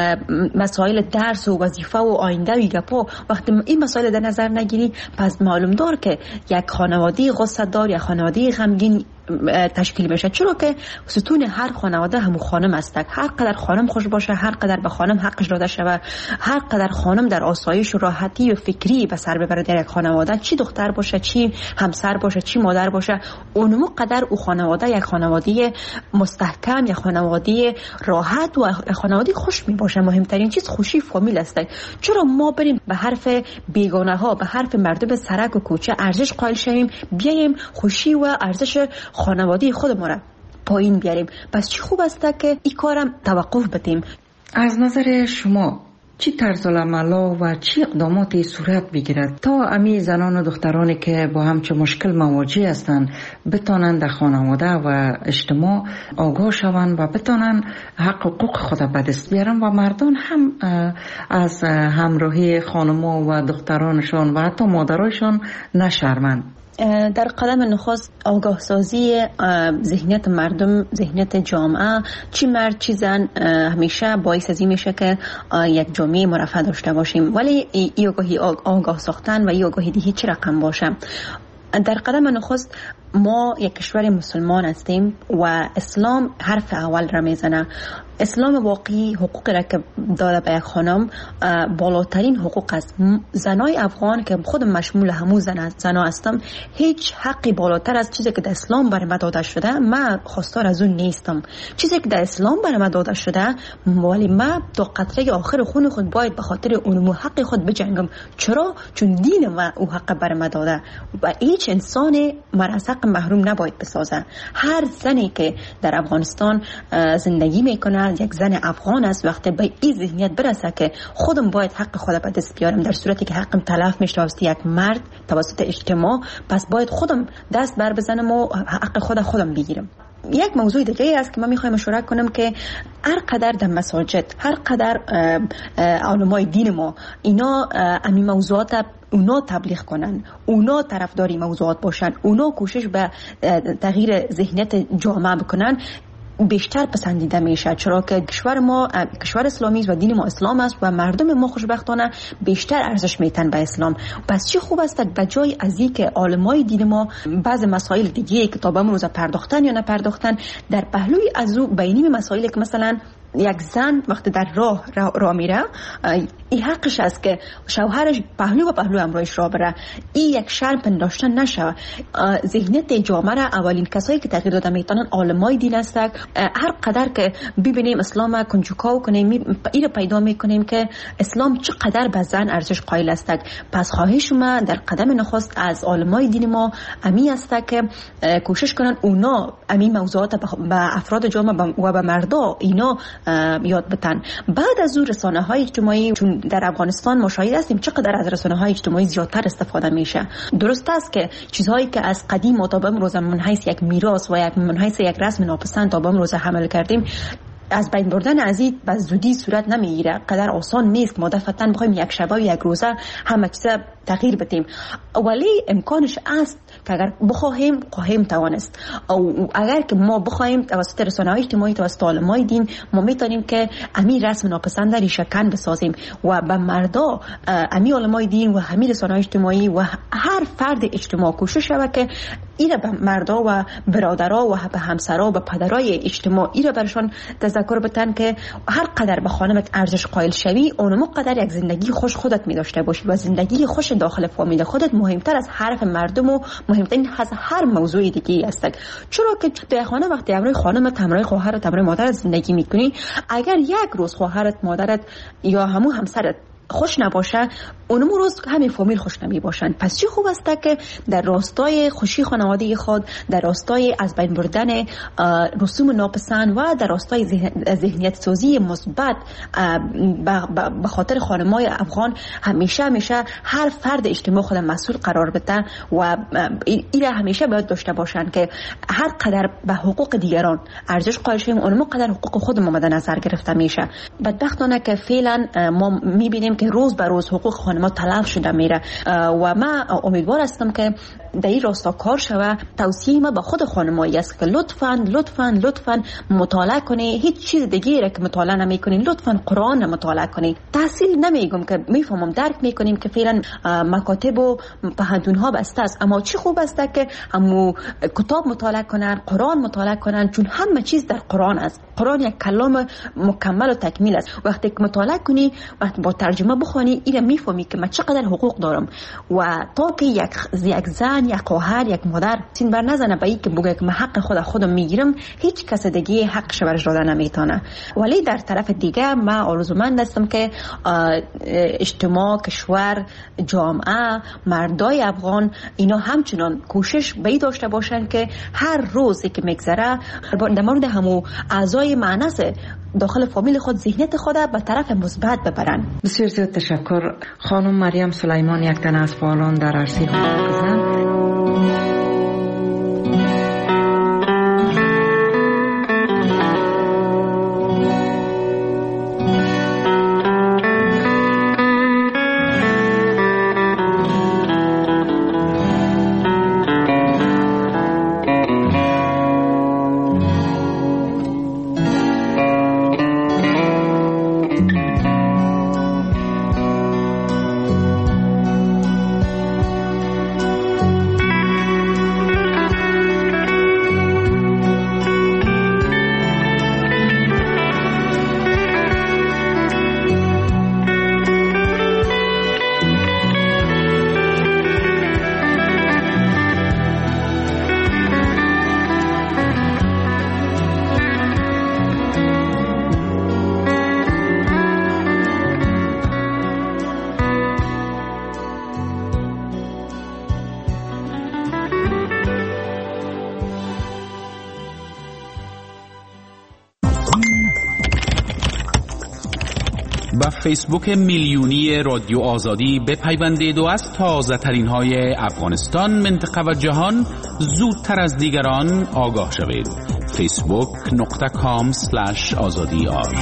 مسائل درس و وظیفه و آینده و گپا، وقتی این مسائل در نظر نگیری، پس معلوم دار که یک خانواده غصه دار یا خانواده غمگین تشکیل میشه. چرا که ستون هر خانواده همون خانم است. هر قدر خانم خوش باشه، هر قدر به خانم حقش داده شود، هر قدر خانم در آسایش و راحتی و فکری به سر ببره در یک خانواده، چی دختر باشه، چی همسر باشه، چی مادر باشه، اونمو قدر او خانواده یک خانواده مستحکم، یک خانواده راحت و خانواده خوش می باشه. مهمترین چیز خوشی فامیل است. چرا ما بریم به حرف بیگانه ها، به حرف مردم سرک و کوچه ارزش قائل شویم، بیایم خوشی و ارزش خانواده خود ما را پایین بیاریم؟ پس چی خوب است که این کارم توقف بدیم. از نظر شما چی طرز العمل و چی اقداماتی صورت بگیرد تا امی زنان و دخترانی که با همچه مشکل مواجه هستند بتانند در خانواده و اجتماع آگاه شوند و بتانند حقوق خود به دست بیارن و مردان هم از همراهی خانما و دخترانشان و حتی مادرایشان نشرمند؟ در قدم نخست آگاه سازی ذهنیت مردم، ذهنیت جامعه، چی مرد چی زن، همیشه باعث از این میشه که یک جامعه مرفه داشته باشیم. ولی این آگاهی آگاه ساختن و این آگاهی دهی چه رقم باشه؟ در قدم نخست ما یک کشور مسلمان هستیم و اسلام حرف اول را میزنه. اسلام واقعی حقوق را که داده به یک خانم بالاترین حقوق است. زنای افغان که خودم مشمول همون زنا هستم، هیچ حقی بالاتر از چیزی که در اسلام بر ما داده شده من خواستار از اون نیستم. چیزی که در اسلام بر ما داده شده، ولی من تا قطره آخر خون خود باید به خاطر اون حق خود بجنگم. چرا؟ چون دین ما او حق بر ما داده و هیچ انسان از حق محروم نباید بسازه. هر زنی که در افغانستان زندگی میکنه یک زن افغان است. وقتی به این ذهنیت برسه که خودم باید حق خودم به دست بیارم، در صورتی که حقم تلف میشه توسط یک مرد توسط اجتماع، پس باید خودم دست بر بزنم و حق خودم بگیرم. یک موضوع دیگه است که من میخوایم مشورت کنم که هر قدر در مساجد، هر قدر علمای دین ما اینا همین موضوعات اونا تبلیغ کنن، اونا طرفداری موضوعات باشن، اونا کوشش به تغییر ذهنیت جامعه بکنن، بیشتر پسندیده میشه. چرا که کشور ما کشور اسلامی است و دین ما اسلام است و مردم ما خوشبختانه بیشتر ارزش میتن به اسلام. پس چه خوب است به جای از این که عالمای دین ما بعض مسائل دیگه که تا به امروز پرداختن یا نپرداختن، در پهلوی از او بینی مسائلی که مثلا یک زن وقتی در راه میره، این حقش است که شوهرش پهلو و پهلو همراهش راه بره. این یک شرم پنداشته نشه. ذهنیت جامعه را اولین کسایی که تغییر داده میتونن عالمای دین هستند. هر قدر که ببینیم اسلام کنجکاو کنیم، این پیدا میکنیم که اسلام چقدر به زن ارزش قائل است. پس خواهش ما در قدم نخست از عالمای دین ما امی است که کوشش کنن اونا امی موضوعات به افراد جامعه و به مردا اینا یاد بتن. بعد از اون رسانه‌های اجتماعی، چون در افغانستان مشاهده هستیم چقدر از رسانه‌های اجتماعی زیادتر استفاده میشه. درست است که چیزهایی که از قدیم تا به امروز من حیث یک میراث و من حیث یک رسم ناپسند تا به امروز حمل کردیم، از بین بردن از این به زودی صورت نمیگیره. قدر آسان نیست ما دفعتاً بخوایم یک شبه و یک روزه همه چیز تغییر بدیم، ولی امکانش است که اگر بخواهیم توانست. او اگر که ما بخواهیم توسط رسانه‌های اجتماعی، توسط علمای دین، ما میتونیم که امی رسم ناپسند ریشه کن بسازیم و به مردا امی علمای دین و همین رسانه‌های اجتماعی و هر فرد اجتماع کوشش شود که ایره به مردا و برادرها و به همسرها و به پدرای اجتماع ایره برشان تذکر بتن که هر قدر به خانمت ارزش قائل شوی، اونم قدر یک زندگی خوش خودت می داشته باشی و زندگی خوش داخل فامیل خودت مهمتر از حرف مردم و مهمتر از هر موضوع دیگه است. چرا که در خانه وقتی همراه خانمت، همراه خواهرت، همراه مادرت زندگی میکنی، اگر یک روز خواهرت، مادرت یا همون همسرت خوش نباشه، اونم روز همین فامیل خوش نمی باشن. پس چی خوب است که در راستای خوشی خانواده خود، در راستای از بین بردن رسوم ناپسند و در راستای ذهنیت سازی مثبت به خاطر خانمای افغان همیشه هر فرد اجتماع خود مسئول قرار بده و این همیشه باید داشته باشن که هر قدر به حقوق دیگران ارزش قائل شویم، اونم قدر حقوق خودمون مد نظر گرفته میشه. بدبختانه که فعلا ما میبینیم که روز به روز حقوق خانم‌ها تلف شده میره و من امیدوار هستم که در این راستا کار شوه. توصیه ما به خود خانمایی است که لطفاً مطالعه کنی. هیچ چیز دیگه را که مطالعه نمی‌کنی، لطفاً قرآن مطالعه کنی. تحصیل نمیگم که میفهمم، درک میکنیم که فعلا مکاتب و پهنتون‌ها بسته است، اما چی خوب است که همو کتاب مطالعه کنن، قرآن مطالعه کنن، چون همه چیز در قرآن است. قرآن یک کلام مکمل و تکمیل است. وقتی که مطالعه کنی، وقتی با ترجمه بخونی، اینا میفهمی که من چقدر حقوق دارم و تا که یک زن، یک خواهر، یک مادر سین بر نزنه به این که بگه که من حق خودم میگیرم، هیچ کس دیگه حقش برش داده نمیتونه. ولی در طرف دیگه من آرزومند هستم که اجتماع، کشور، جامعه، مردای افغان اینا همچنان کوشش به این داشته باشن که هر روزی که میگذره در مورد همو اعضای معنس داخل فامیل خود ذهنیت خود به طرف مثبت ببرن. بسیار زیاد تشکر خانم مریم سلیمان، یک تن از فعالان در عرصه حقوق زن. فیسبوک میلیونی رادیو آزادی بپیوندید و از تازه ترین های افغانستان، منطقه و جهان زودتر از دیگران آگاه شوید. facebook.com/azadi.ir.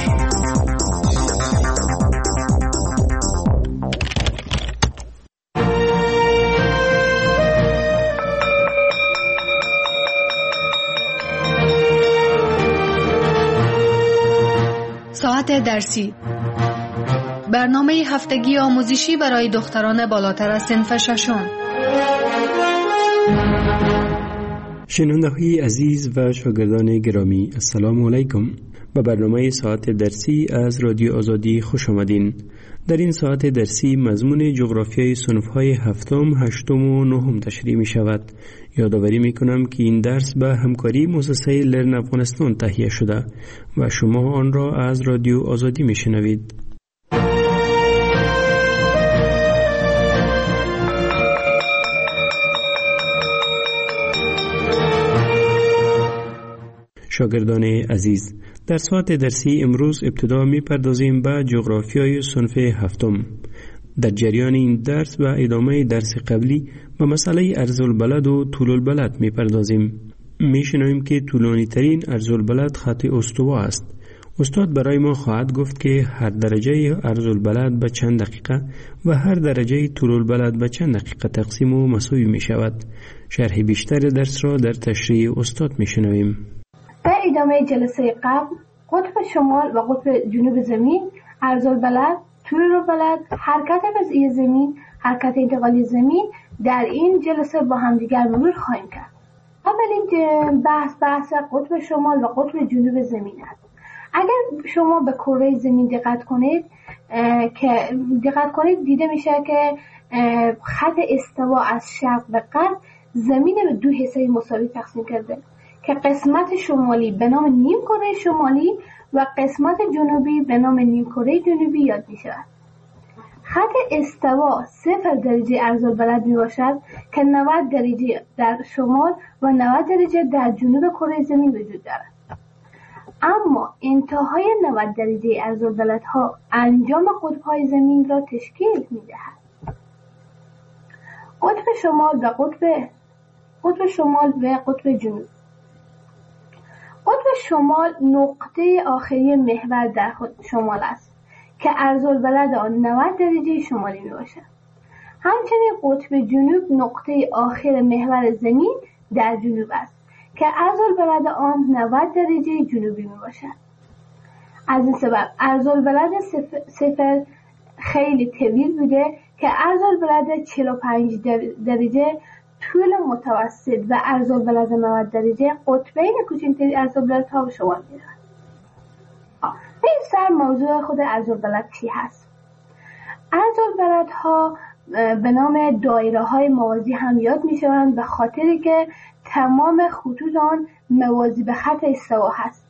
ساعت درسی، برنامه هفتگی آموزشی برای دختران بالاتر از صنف ششم. شنونده‌های عزیز و شاگردان گرامی، السلام علیکم. به برنامه ساعت درسی از رادیو آزادی خوش آمدین. در این ساعت درسی مضمون جغرافیای صنف‌های هفتم، هشتم و نهم تشریح می شود. یادآوری می کنم که این درس به همکاری مؤسسه لرن افغانستان تهیه شده و شما آن را از رادیو آزادی می شنوید. شاگردان عزیز، در ساعت درسی امروز ابتدا می پردازیم به جغرافیای صنف هفتم. در جریان این درس و ادامه درس قبلی به مسئله ارض‌البلد و طول البلد می پردازیم. می شنویم که طولانی ترین ارض‌البلد خط استوا است. استاد برای ما خواهد گفت که هر درجه ارض‌البلد به چند دقیقه و هر درجه طول البلد به چند دقیقه تقسیم و مساوی می شود. شرح بیشتر درس را در تشریح استاد می شنویم. در ادامه جلسه قبل قطب شمال و قطب جنوب زمین، ارض‌البلد، طول البلد، حرکت وضعی زمین، حرکت انتقالی زمین در این جلسه با همدیگر مرور خواهیم کرد. اولین بحث قطب شمال و قطب جنوب زمین است. اگر شما به کره زمین دقت کنید دیده میشه که خط استوا از شرق به غرب زمین به دو حصه مساوی تقسیم کرده که قسمت شمالی به نام نیم کره شمالی و قسمت جنوبی به نام نیم کره جنوبی یاد می شود. خط استوا 0 درجه ارض‌البلد می باشد که 90 درجه در شمال و 90 درجه در جنوب کره زمین وجود دارد. اما انتهای 90 درجه ارض‌البلد ها انجام قطب‌های زمین را تشکیل می دهد. قطب شمال و قطب جنوب. قطب شمال نقطه آخری محور در شمال است که ارض‌البلد آن 90 درجه شمالی می باشد. همچنین قطب جنوب نقطه آخر محور زمین در جنوب است که ارض‌البلد آن 90 درجه جنوبی می باشد. از این سبب ارض‌البلد 0 خیلی طویل بوده که ارض‌البلد 45 درجه طول متوسط و ارض‌البلد 90 درجه قطبین کوچکترین ارض‌البلدها به شمار می‌رود. این سر موضوع خود ارض‌البلد چی هست؟ ارض‌البلدها به نام دایره‌های موازی هم یاد می‌شوند به خاطری که تمام خطوط آن موازی به خط استوا هست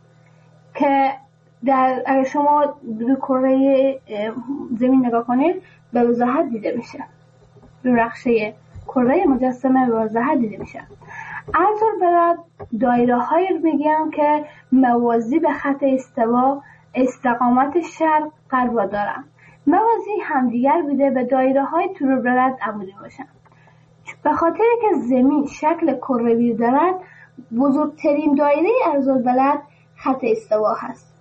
که اگر شما روی کره زمین نگاه کنید به وضاحت دیده میشه. روی نقشه کره مجسمه به وضاحت دیده میشه. ارض‌البلد دایره‌هایی رو میگن که موازی به خط استوا استقامت شرق غرب را دارن. موازی همدیگر بوده به دایره‌های طول البلد عمودی باشن. به خاطر که زمین شکل کروی دارد، بزرگترین دایره ارض‌البلد خط استوا هست.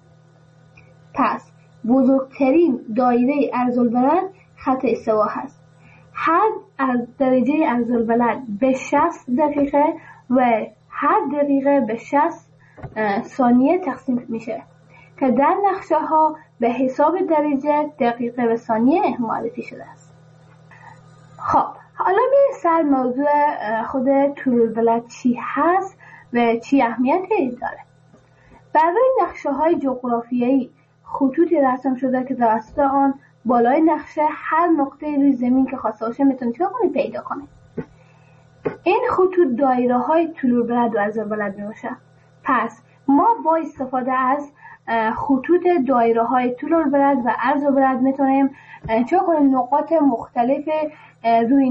پس بزرگترین دایره ارض‌البلد خط استوا هست. هر درجه ارض‌البلد به 60 دقیقه و هر دقیقه به 60 ثانیه تقسیم میشه که در نقشه ها به حساب درجه دقیقه و ثانیه معرفی شده است. خب حالا به سر موضوع خود طول البلد چی هست و چی اهمیتی داره. برای نقشه های جغرافیایی خطوطی رسم شده که توسط آن بالای نقشه هر نقطه روی زمین که خواسته باشه میتونید پیدا کنید. این خطوط دایره های طول البلد و ارض‌البلد میباشه. پس ما با استفاده از خطوط دایره های طول البلد و ارض‌البلد میتونیم نقاط مختلف روی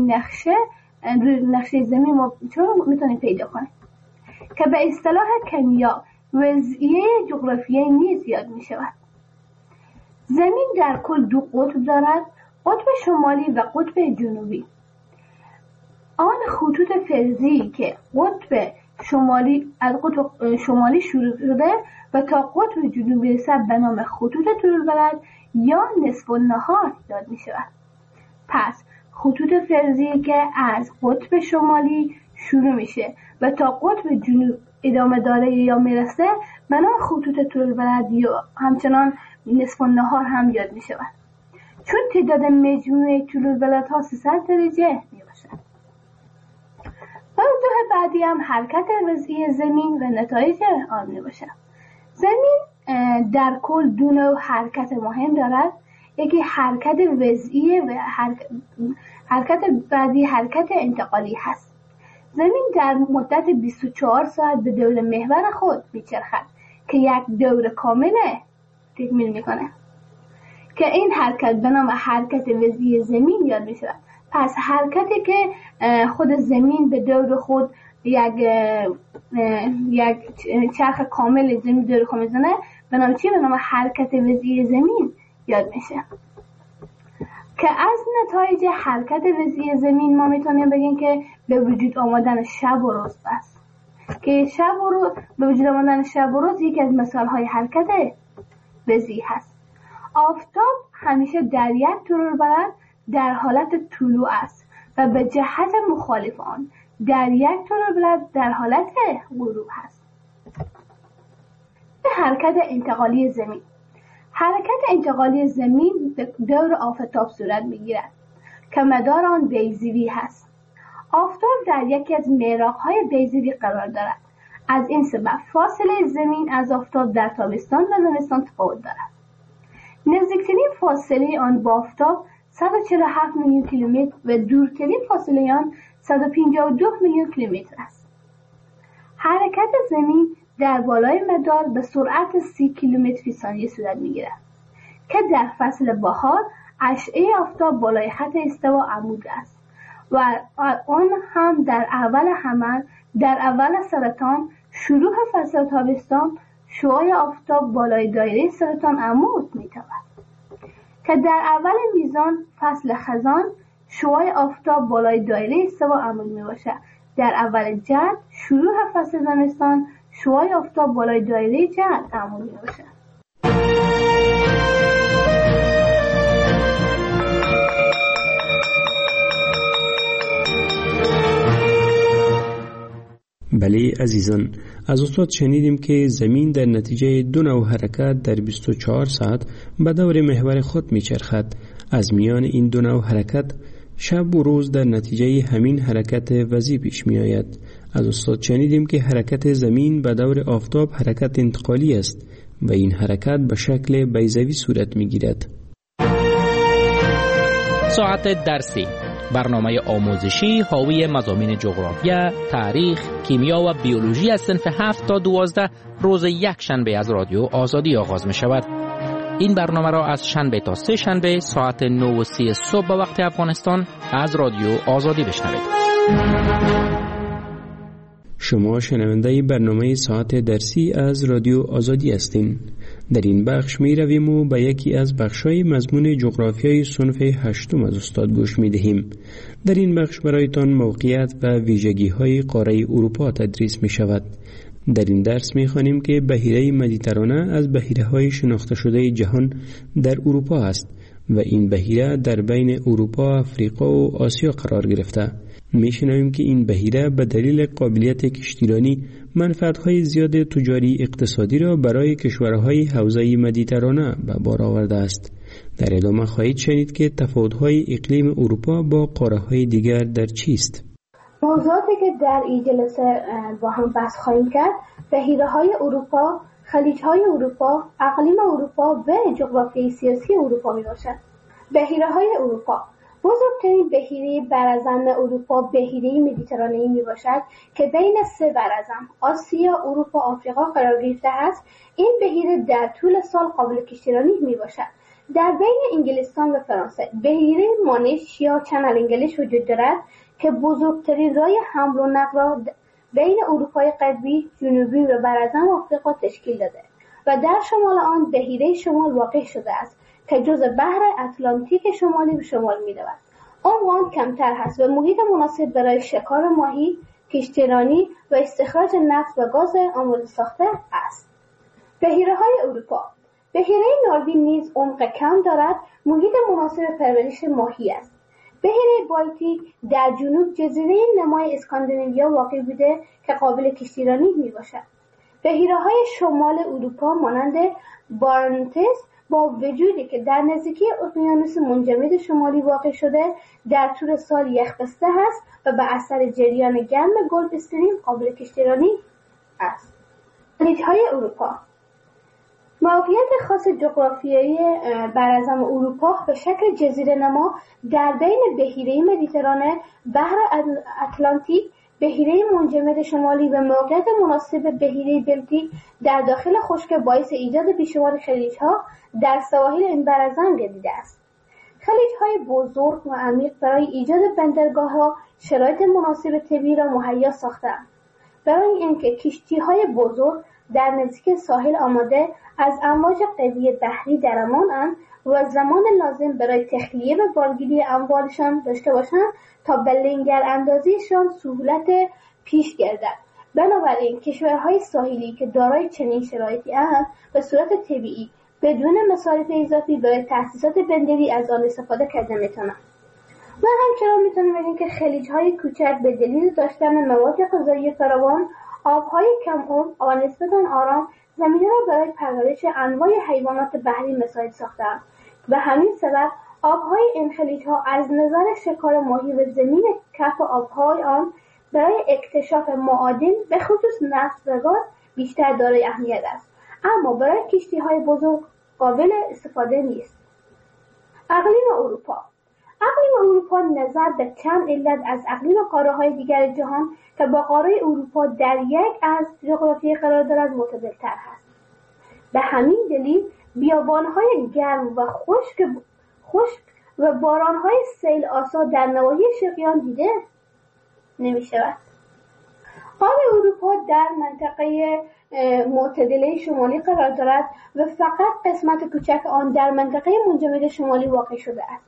نقشه زمین میتونیم پیدا کنیم که به اصطلاح کیمیا وضعیه جغرافیایی نیز یاد میشود. زمین در کل 2 قطب دارد، قطب شمالی و قطب جنوبی. آن خطوط فلزی که قطب شمالی از قطب شمالی شروع شده و تا قطب جنوبی رسد به نام خطوط طول‌البلد یا نصف النهار یاد می شود. پس خطوط فلزی که از قطب شمالی شروع میشه و تا قطب جنوب ادامه داره یا میرسه به نام خطوط طول‌البلد یا همچنان نصف النهار هم یاد می شود. چون تعداد مجموعه طول‌البلدها 300 درجه می باشد. موضوع بعدی هم حرکت وضعی زمین و نتایج آن می باشد. زمین در کل 2 نوع حرکت مهم دارد. یکی حرکت وضعی و حرکت بعدی حرکت انتقالی هست. زمین در مدت 24 ساعت به دور محور خود میچرخد که یک دور کامل تکمیل میکنه که این حرکت به نام حرکت وضعی زمین یاد میشود. پس حرکتی که خود زمین به دور خود یک چرخ کامل زمین دور خود میزنه به نام چی؟ به نام حرکت وضعی زمین یاد میشه. که از نتایج حرکت وضعی زمین ما میتونیم بگیم که به وجود آمدن شب و روز است که به وجود آمدن شب و روز یکی از مثالهای حرکت وضعی هست. آفتاب همیشه در یک طول‌البلد در حالت طلوع است و به جهت مخالف آن در یک طول‌البلد در حالت غروب هست. حرکت انتقالی زمین. حرکت انتقالی زمین به دور آفتاب صورت میگیرد که مدار آن بیضوی هست. آفتاب در یکی از محراق‌های بیضوی قرار دارد. از این سبب فاصله زمین از آفتاب در تابستان و زمستان تفاوت دارد. نزدیکترین فاصله آن با آفتاب 147 میلیون کیلومتر و دورترین فاصله آن 152 میلیون کیلومتر است. حرکت زمین در بالای مدار به سرعت 30 کیلومتر فی ثانیه صورت میگیرد که در فصل بهار اشعه آفتاب بالای خط استوا عمود است و آن هم در اول سرطان شروع فصل تابستان شعاع آفتاب بالای دایره سرطان عمود میتابد که در اول میزان فصل خزان شعاع آفتاب بالای دایره استوا عمود میباشد. در اول جد شروع فصل زمستان شعاع آفتاب بالای دایره جد عمود میباشد. بله عزیزان، از استاد شنیدیم که زمین در نتیجه 2 نوع حرکت در 24 ساعت به دور محور خود میچرخد. از میان این 2 نوع حرکت شب و روز در نتیجه همین حرکت وضعی پیش می آید. از استاد شنیدیم که حرکت زمین به دور آفتاب حرکت انتقالی است و این حرکت به شکل بیضوی صورت می گیرد. ساعت درسی، برنامه آموزشی حاوی مضامین جغرافیا، تاریخ، کیمیا و بیولوژی از صنف 7 تا 12 روز یک شنبه از رادیو آزادی آغاز می شود. این برنامه را از شنبه تا 3 شنبه ساعت 9:30 صبح به وقت افغانستان از رادیو آزادی بشنوید. شما شنونده برنامه ساعت درسی از رادیو آزادی هستین. در این بخش می رویم و به یکی از بخش‌های مضمون جغرافیای صنف 8 از استاد گوش می دهیم. در این بخش برایتان موقعیت و ویژگی‌های قاره اروپا تدریس می شود. در این درس می خوانیم که بحیره مدیترانه از بحیره‌های شناخته شده جهان در اروپا است و این بحیره در بین اروپا، افریقا و آسیا قرار گرفته. می شنویم که این بحیره به دلیل قابلیت کشتیرانی منفعت‌های زیاد تجاری اقتصادی را برای کشورهای حوزه مدیترانه به بار آورده است. در ادامه خواهید شنید که تفاوت‌های اقلیم اروپا با قاره‌های دیگر در چیست. موضوعاتی که در این جلسه با هم بحث خواهیم کرد بحیره‌های اروپا، خلیج‌های اروپا، اقلیم اروپا و جغرافیای سیاسی اروپا میباشد. بحیره‌های اروپا بزرگترین بحیره براعظم اروپا بحیره مدیترانه‌ای میباشد که بین 3 براعظم آسیا، اروپا، آفریقا قرار گرفته است. این بحیره در طول سال قابل کشتیرانی میباشد. در بین انگلستان و فرانسه بحیره مانش یا چنل انگلیش وجود دارد که بزرگترین راه حمل و نقل را بین اروپای غربی، جنوبی و براعظم آفریقا تشکیل داده و در شمال آن بحیره شمال واقع شده است که جزء بحر اتلانتیک شمالی به شمال می‌رود. عمق کمتر هست و محیط مناسب برای شکار ماهی، کشتیرانی و استخراج نفت و گاز آماده ساخته است. بحیره‌های اروپا. بحیره ناروین نیز عمق کم دارد، محیط مناسب پرورش ماهی است. بحیره بالتیک در جنوب جزیره نمای اسکاندیناویا واقع بوده که قابل کشتیرانی میباشد. بحیره‌های شمال اروپا مانند بارنتس با وجودی که در نزدیکی اقیانوس منجمد شمالی واقع شده در طول سال یخبسته است و به اثر جریان گرم گلف استریم قابل کشتیرانی است. خلیج‌های اروپا. موقعیت خاص جغرافیایی براعظم اروپا به شکل جزیره نما در بین بحیره مدیترانه، بحر اتلانتیک، بحیره منجمد شمالی و موقعیت مناسب بحیره بلتیک در داخل خشک باعث ایجاد بیشمار خلیج‌ها در سواحل این براعظم گردیده است. خلیج‌های بزرگ و عمیق برای ایجاد بندرگاه‌ها شرایط مناسب طبیعی را مهیا ساخته‌اند. برای اینکه کشتی‌های بزرگ در نزدیک ساحل آماده از امواج قوی بحری در امان‌اند و زمان لازم برای تخلیه و بارگیری اموالشان داشته باشند تا به لنگر اندازیشان سهولت پیش گردد. بنابراین کشورهای ساحلی که دارای چنین شرایطی اند به صورت طبیعی بدون مصارف اضافی برای تأسیسات بندری از آن استفاده کرده میتونند. و همچنان میتونیم بگیم که خلیج‌های کوچک به دلیل داشتن مواد غذایی فراوان، آب‌های کم عمق و نسبتاً آرام زمینه را برای پرورش انواع حیوانات بحری مساعد ساخته‌اند. به همین سبب آب‌های این خلیج‌ها از نظر شکار ماهی و زمین کف آب‌های آن برای اکتشاف معادن به خصوص نفت و گاز بیشتر دارای اهمیت است، اما برای کشتی‌های بزرگ قابل استفاده نیست. اقلیم اروپا. اقلیم اروپا نظر به چند علت از اقلیم قاره‌های دیگر جهان که با قاره اروپا در یک از جغرافیایی قرار دارد معتدل‌تر است. به همین دلیل بیابان‌های گرم و خشک و باران‌های سیل آسا در نواحی شرقی آن دیده نمی‌شود. قاره اروپا در منطقه معتدله شمالی قرار دارد و فقط قسمت کوچک آن در منطقه منجمد شمالی واقع شده است.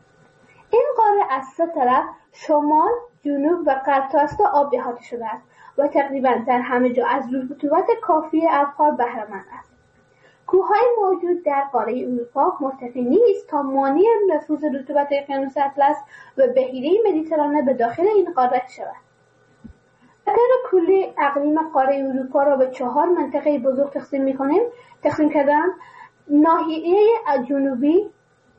این قاره از سه طرف شمال، جنوب و غرب تا استا آب احاطه شده است و تقریباً در همه جا از رطوبت کافی ابخار بهره‌مند است. کوههای موجود در قاره اروپا مرتفع نیست تا مانع نفوذ رطوبت اقیانوس اطلس و بحیره مدیترانه به داخل این قاره شود. اگر کلی اقلیم قاره اروپا را به 4 منطقه بزرگ تقسیم کردن: ناحیه جنوبی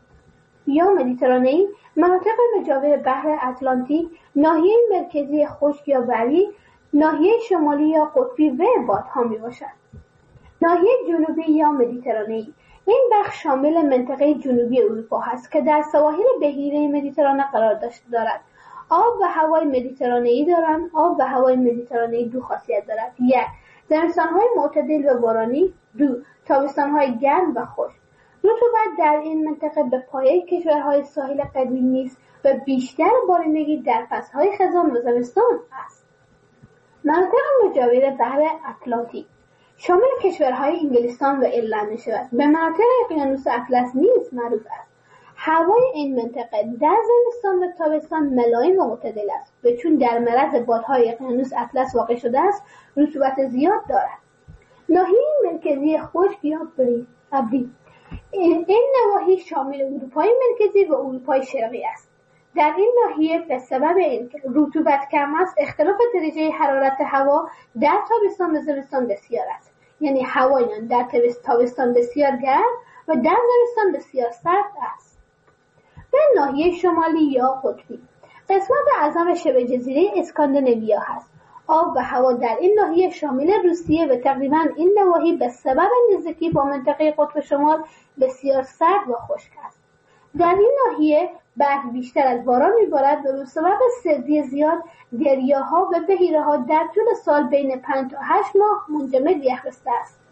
یا مدیترانه‌ای، مناطق مجاور بحر اتلانتیک، ناحیه مرکزی خشک یا بری، ناحیه شمالی یا قطبی و بادها میباشد. ناحیه جنوبی یا مدیترانه‌ای این بخش شامل منطقه جنوبی اروپا هست که در سواحل بحیره مدیترانه قرار دارد. آب و هوای مدیترانه‌ای دارند. آب و هوای مدیترانه‌ای دو خاصیت دارد: 1. زمستان‌های معتدل و بارانی، 2. تابستان‌های گرم و خشک. رطوبت در این منطقه به پایه کشورهای ساحل قدیم نیست و بیشتر بارندگی در فصل‌های خزان و زمستان است. مناطق مجاور بحر اتلانتیک شامل کشورهای انگلستان و ایرلند می‌شود. به مناطق اقیانوس اطلس نیز معروف است. هوای این منطقه در زمستان و تابستان ملایم و معتدل است و چون در معرض بادهای اقیانوس اطلس واقع شده است، رطوبت زیاد دارد. ناحیه مرکزی خشک یا ابری این نواحی شامل اروپای مرکزی و اروپای شرقی است. در این ناحیه به سبب اینکه رطوبت کم است، اختلاف درجه حرارت هوا در تابستان و زمستان بسیار است. یعنی هوای در تابستان بسیار گرم و در زمستان بسیار سرد است. به ناحیه شمالی یا قطبی قسمت اعظم شبه جزیره اسکاندیناویا هست. آب و هوا در این ناحیه شامل روسیه و تقریباً این نواحی به سبب نزدیکی با منطقه قطب شمال بسیار سرد و خشک است. در این ناحیه برف بیشتر از باران میبارد و به سبب سردی زیاد دریاها و بحیره‌ها در طول سال بین 5 تا 8 ماه منجمد یخبسته است.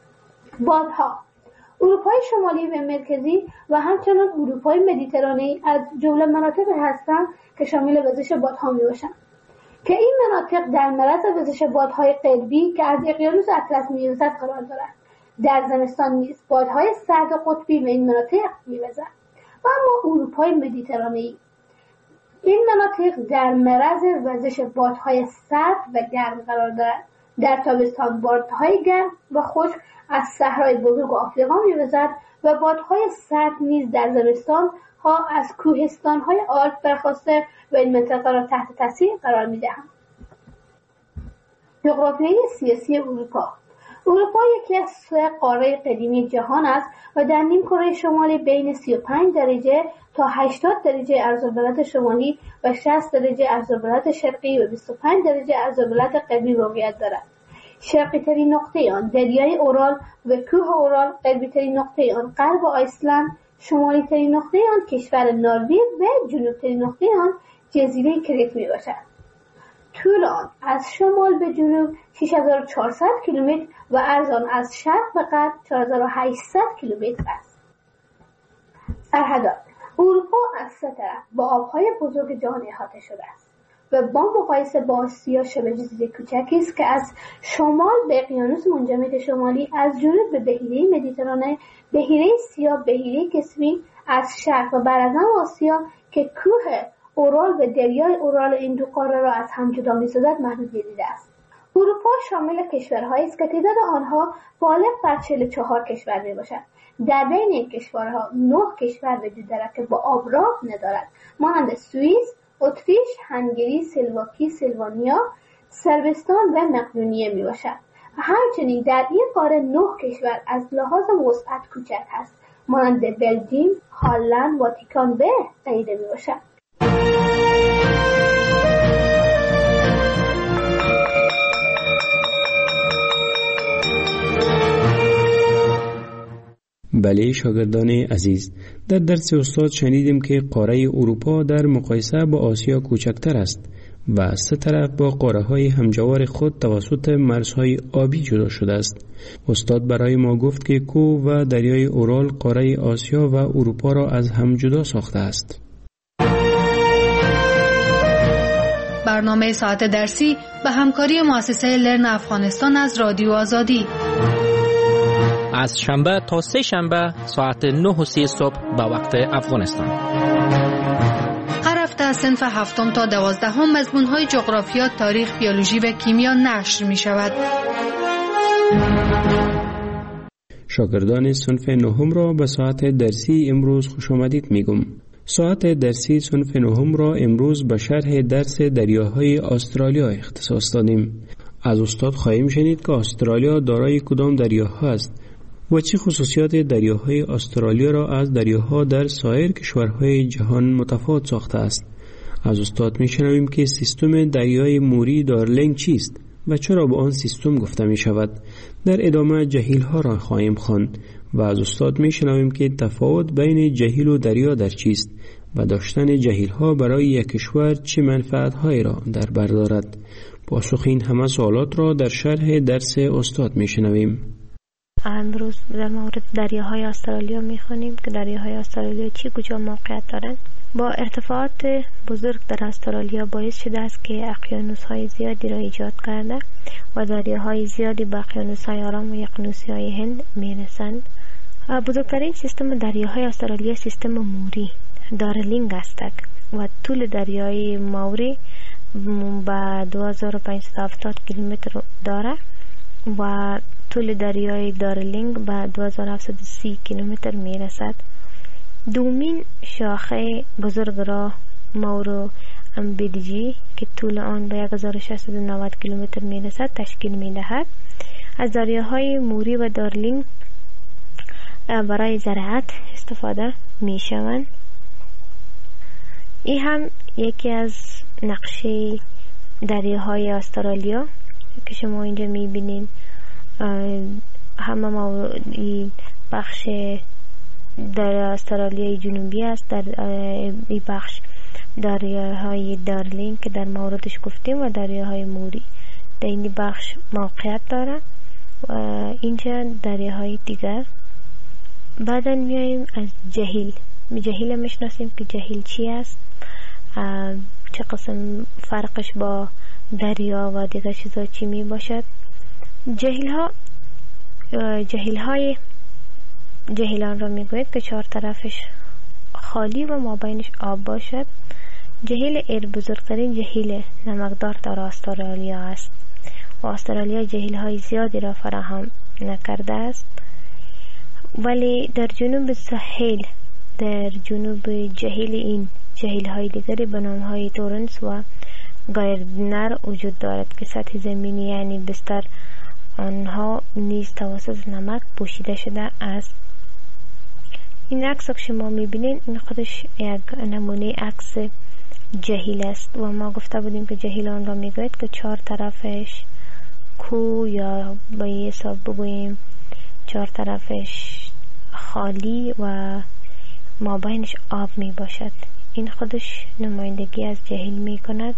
بادها اروپای شمالی و مرکزی و همچنان اروپای مدیترانه‌ای از جمله مناطقی هستند که شامل وزش بادها میباشند که این مناطق در معرض وزش بادهای قطبی که از اقیانوس اطلس می‌رسد قرار دارند. در زمستان نیز بادهای سرد و قطبی به این مناطق می‌وزد. و اما اروپای مدیترانه‌ای، این مناطق در معرض وزش بادهای سرد و گرم قرار دارد. در تابستان بادهای گرم و خشک از صحرای بزرگ آفریقا می‌وزد و بادهای سرد نیز در زمستان ها از کوهستان‌های آلپ برخاسته و این منطقه را تحت تاثیر قرار می‌دهند. جغرافیای سیاسی اروپا یکی از سه قاره قدیمی جهان است و در نیمکره شمالی بین 35 درجه تا 80 درجه عرض‌البلد شمالی و 60 درجه عرض‌البلد شرقی و 25 درجه عرض‌البلد غربی موقعیت دارد. شرقی ترین نقطه آن دریای اورال و کوه اورال، غربی ترین نقطه آن غرب آیسلند، شمالی ترین نقطه آن کشور نروژ و جنوب ترین نقطه آن جزیره کریت می باشد. طول آن از شمال به جنوب 6400 کیلومتر و عرض آن از شرق به غرب 4800 کیلومتر است. سرحدات اروپا از سه طرف با آبهای بزرگ جهان احاطه شده است و با مقایسه با آسیا شبه جزیره کوچکی است که از شمال به اقیانوس منجمد شمالی، از جنوب به بحیره مدیترانه، بحیره سیاه، بحیره کسپی، از شرق و برازن آسیا که کوه اورال و دریای اورال این دو قاره را از هم جدا می‌سازد محدود گردیده است. اروپا شامل کشورهایی است که تعداد آنها بالغ بر 44 کشور میباشد. در بین این کشورها 9 کشور وجود دارد که با آب راه ندارد، مانند سوئیس، اتریش، هنگری، سلواکی، سلوانیا، صربستان و مقدونیه میباشد. همچنین در این قاره 9 کشور از لحاظ وسعت کوچک است، مانند بلژیم، هلند، واتیکان و غیره میباشد. بله شاگردان عزیز، در درس استاد شنیدیم که قاره اروپا در مقایسه با آسیا کوچکتر است و از سه طرف با قاره های همجوار خود توسط مرزهای آبی جدا شده است. استاد برای ما گفت که کوه و دریای اورال قاره آسیا و اروپا را از هم جدا ساخته است. برنامه ساعت درسی به همکاری مؤسسه لرن افغانستان از رادیو آزادی از شنبه تا سه شنبه ساعت 9:30 صبح به وقت افغانستان. هر هفته از صنف 7 تا 12 مضمون‌های جغرافیا، تاریخ، بیولوژی و کیمیا نشر می‌شود. شاگردان صنف 9 را به ساعت درسی امروز خوش آمدید میگم. ساعت درسی صنف 9 را امروز به شرح درس دریاهای استرالیا اختصاص دادیم. از استاد خواهیم شنید که استرالیا دارای کدام دریاها است و چه خصوصیات دریاهای استرالیا را از دریاها در سایر کشورهای جهان متفاوت ساخته است. از استاد میشنویم که سیستم دریای موری دارلینگ چیست و چرا به آن سیستم گفته می شود. در ادامه جهیل ها را خواهیم خواند و از استاد میشنویم که تفاوت بین جهیل و دریا در چیست و داشتن جهیل ها برای یک کشور چه منفعت هایی را در بر دارد. پاسخ این همه سوالات را در شرح درس استاد میشنویم. امروز در مورد دریاهای استرالیا میخوانیم که دریاهای استرالیا چی کجا موقعیت دارند. با ارتفاعات بزرگ در استرالیا باعث شده است که اقیانوس‌های زیادی را ایجاد کرده و دریاهای زیادی به اقیانوس‌های آرام و اقیانوس‌های هند میرسند. بزرگترین سیستم دریاهای استرالیا سیستم موری دارلینگ است و طول دریای موری به 2570 کیلومتر داره و طول دریای دارلینگ به 2730 کیلومتر میرسد. دومین شاخه بزرگ راه مورو امبیدجی که طول آن به 1690 کیلومتر میرسد تشکیل میدهد. از دریاهای موری و دارلینگ برای زراعت استفاده میشوند. این هم یکی از نقشه دریاهای استرالیا که شما اینجا میبینید. همه بخش در استرالیای جنوبی است. در این بخش دریاهای دارلینگ که در موردش گفتیم و دریاهای موری در این بخش موقعیت داره و اینجا دریاهای دیگر. بعدا میاییم از جهیل میشناسیم که جهیل چی است، چه قسم فرقش با دریا و دیگر چیزا چی می باشد. جهیل ها جهیلان را میگوید که 4 طرفش خالی و مابینش آب باشد. جهیل ایر بزرگترین جهیل نمکدار در استرالیا است و استرالیا جهیل‌های زیادی را فراهم نکرده است، ولی در جنوب ساحل، در جنوب جهیل این جهیل‌های دیگری به نام‌های تورنس و گایردنر وجود دارد که سطح زمینی یعنی بستر آنها نیز توسط نمک پوشیده شده است. این عکس که شما میبینید این خودش یک نمونه عکس جهیل است و ما گفته بودیم که جهیلان را میگوید که 4 طرفش کوه یا به حساب بگوییم 4 طرفش خالی و مابینش آب می باشد. این خودش نمایندگی از جهیل می کند.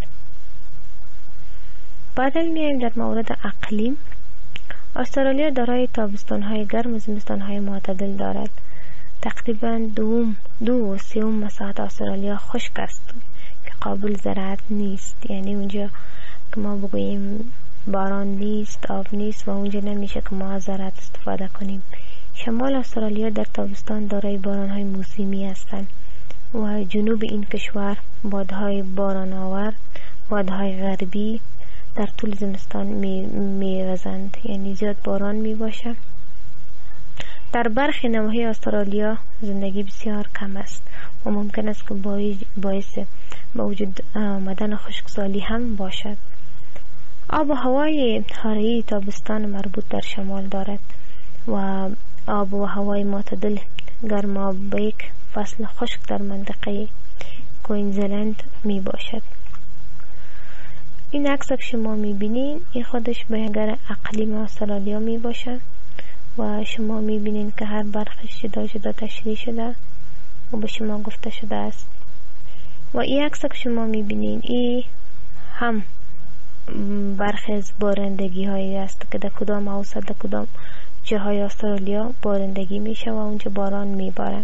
بعد میایم در مورد اقلیم. استرالیا دارای تابستان‌های گرم و زمستان‌های معتدل دارد. تقریباً 2/3 مساحت استرالیا خشک است که قابل زراعت نیست، یعنی اونجا که ما بگوییم باران نیست، آب نیست و اونجا نمیشه که ما از زراعت استفاده کنیم. شمال استرالیا در تابستان دارای باران‌های موسمی هستند و جنوب این کشور بادهای باران آور، بادهای غربی در طول زمستان میوزند، یعنی زیاد باران میباشه. در برخی نواحی استرالیا زندگی بسیار کم است و ممکن است که باعث به وجود آمدن خشکسالی هم باشد. آب و هوای حاره تابستان مربوط در شمال دارد و آب و هوای معتدل گرمابیک فصل خشک در منطقه کوینزلند می باشد. این عکس که شما می بینید این خودش بیانگر اقلیم استرالیا می باشد و شما می بینید که هر برخش جدا جدا تشریح شده و به شما گفته شده است. و این عکس که شما می بینید این هم برخی از بارندگی هایی است که در کدام اوسط در کدام جاهای استرالیا بارندگی میشه و اونجا باران میباره.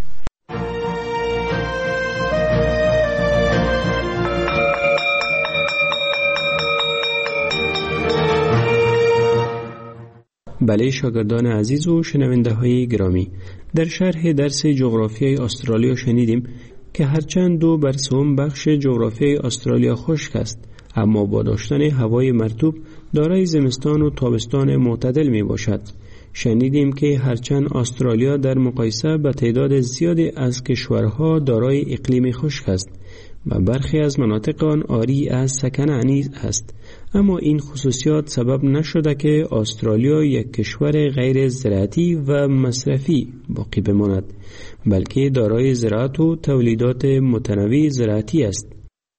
بله شاگردان عزیز و شنونده های گرامی، در شرح درس جغرافیای استرالیا شنیدیم که هرچند 2/3 بخش جغرافیای استرالیا خشک است، اما با داشتن هوای مرطوب دارای زمستان و تابستان معتدل می باشد. شنیدیم که هرچند استرالیا در مقایسه با تعداد زیادی از کشورها دارای اقلیم خشک است و برخی از مناطق آن عاری از سکن عنیز است، اما این خصوصیات سبب نشده که استرالیا یک کشور غیر زراعتی و مصرفی باقی بماند، بلکه دارای زراعت و تولیدات متنوع زراعتی است.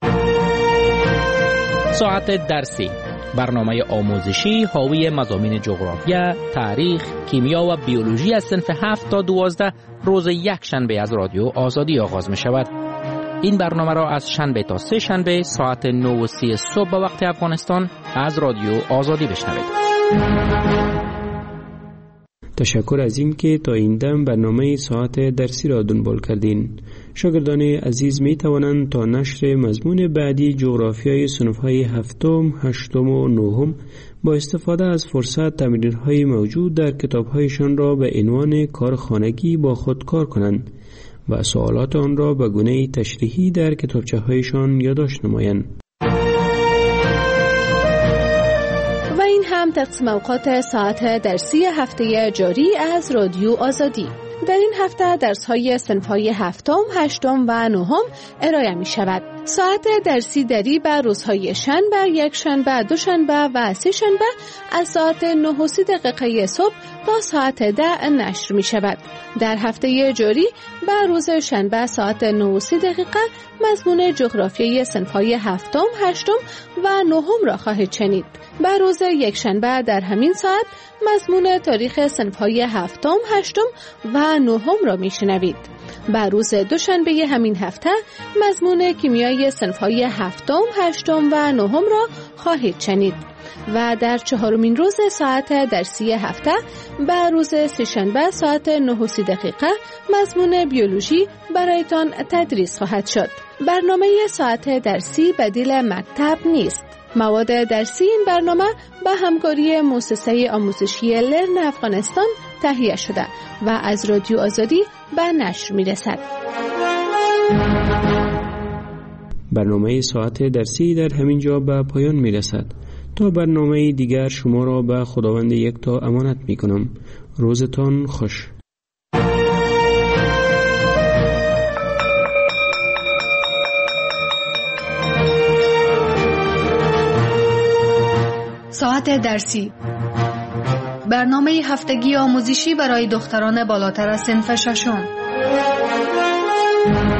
ساعت درسی، برنامه آموزشی حاوی مضامین جغرافیا، تاریخ، کیمیا و بیولوژی از صنف 7 تا 12 روز یک شنبه از رادیو آزادی آغاز می شود. این برنامه را از شنبه تا سه شنبه ساعت 9:30 صبح به وقت افغانستان از رادیو آزادی بشنوید. تشکر از این که تا این دم برنامه ساعت درسی را دنبال کردین. شاگردان عزیز می توانند تا نشر مضمون بعدی جغرافیای صنف‌های 7، 8 و 9 با استفاده از فرصت تمرین‌های موجود در کتاب‌هایشان را به عنوان کار خانگی با خود کار کنند و سوالات آن را به گونه تشریحی در کتابچه‌هایشان یادداشت نمایند. و این هم تقسیم اوقات ساعت درسی هفته جاری از رادیو آزادی. در این هفته درس‌های صنف‌های 7، 8 و 9 ارائه می‌شود. ساعت درسی دری بر روزهای شنبه، یک شنبه، دو شنبه و سه شنبه از ساعت 9:30 صبح تا ساعت 10 نشر می‌شود. در هفته جاری بر روز شنبه ساعت 9:30 مضمون جغرافیای صنف‌های 7، 8 و 9 را خواهید شنید. بر روز یک شنبه در همین ساعت مضمون تاریخ صنف‌های 7، 8 و 9 را میشنوید. بر روز دوشنبه همین هفته مضمون کیمیای صنف‌های 7، 8 و 9 را خواهید شنید. و در چهارمین روز ساعت درسی هفته بر روز سه‌شنبه ساعت 9:30 مضمون بیولوژی برایتان تدریس خواهد شد. برنامه ساعت درسی بدیل مکتب نیست. مواد درسی این برنامه به همکاری مؤسسه آموزشی لرن افغانستان تهیه شده و از رادیو آزادی به نشر می‌رسد. برنامه ساعت درسی در همین جا به پایان می‌رسد. تا برنامه دیگر شما را به خداوند یکتا امانت می‌کنم. روزتان خوش. ساعت درسی، برنامه هفتگی آموزشی برای دختران بالاتر از صنف ششم.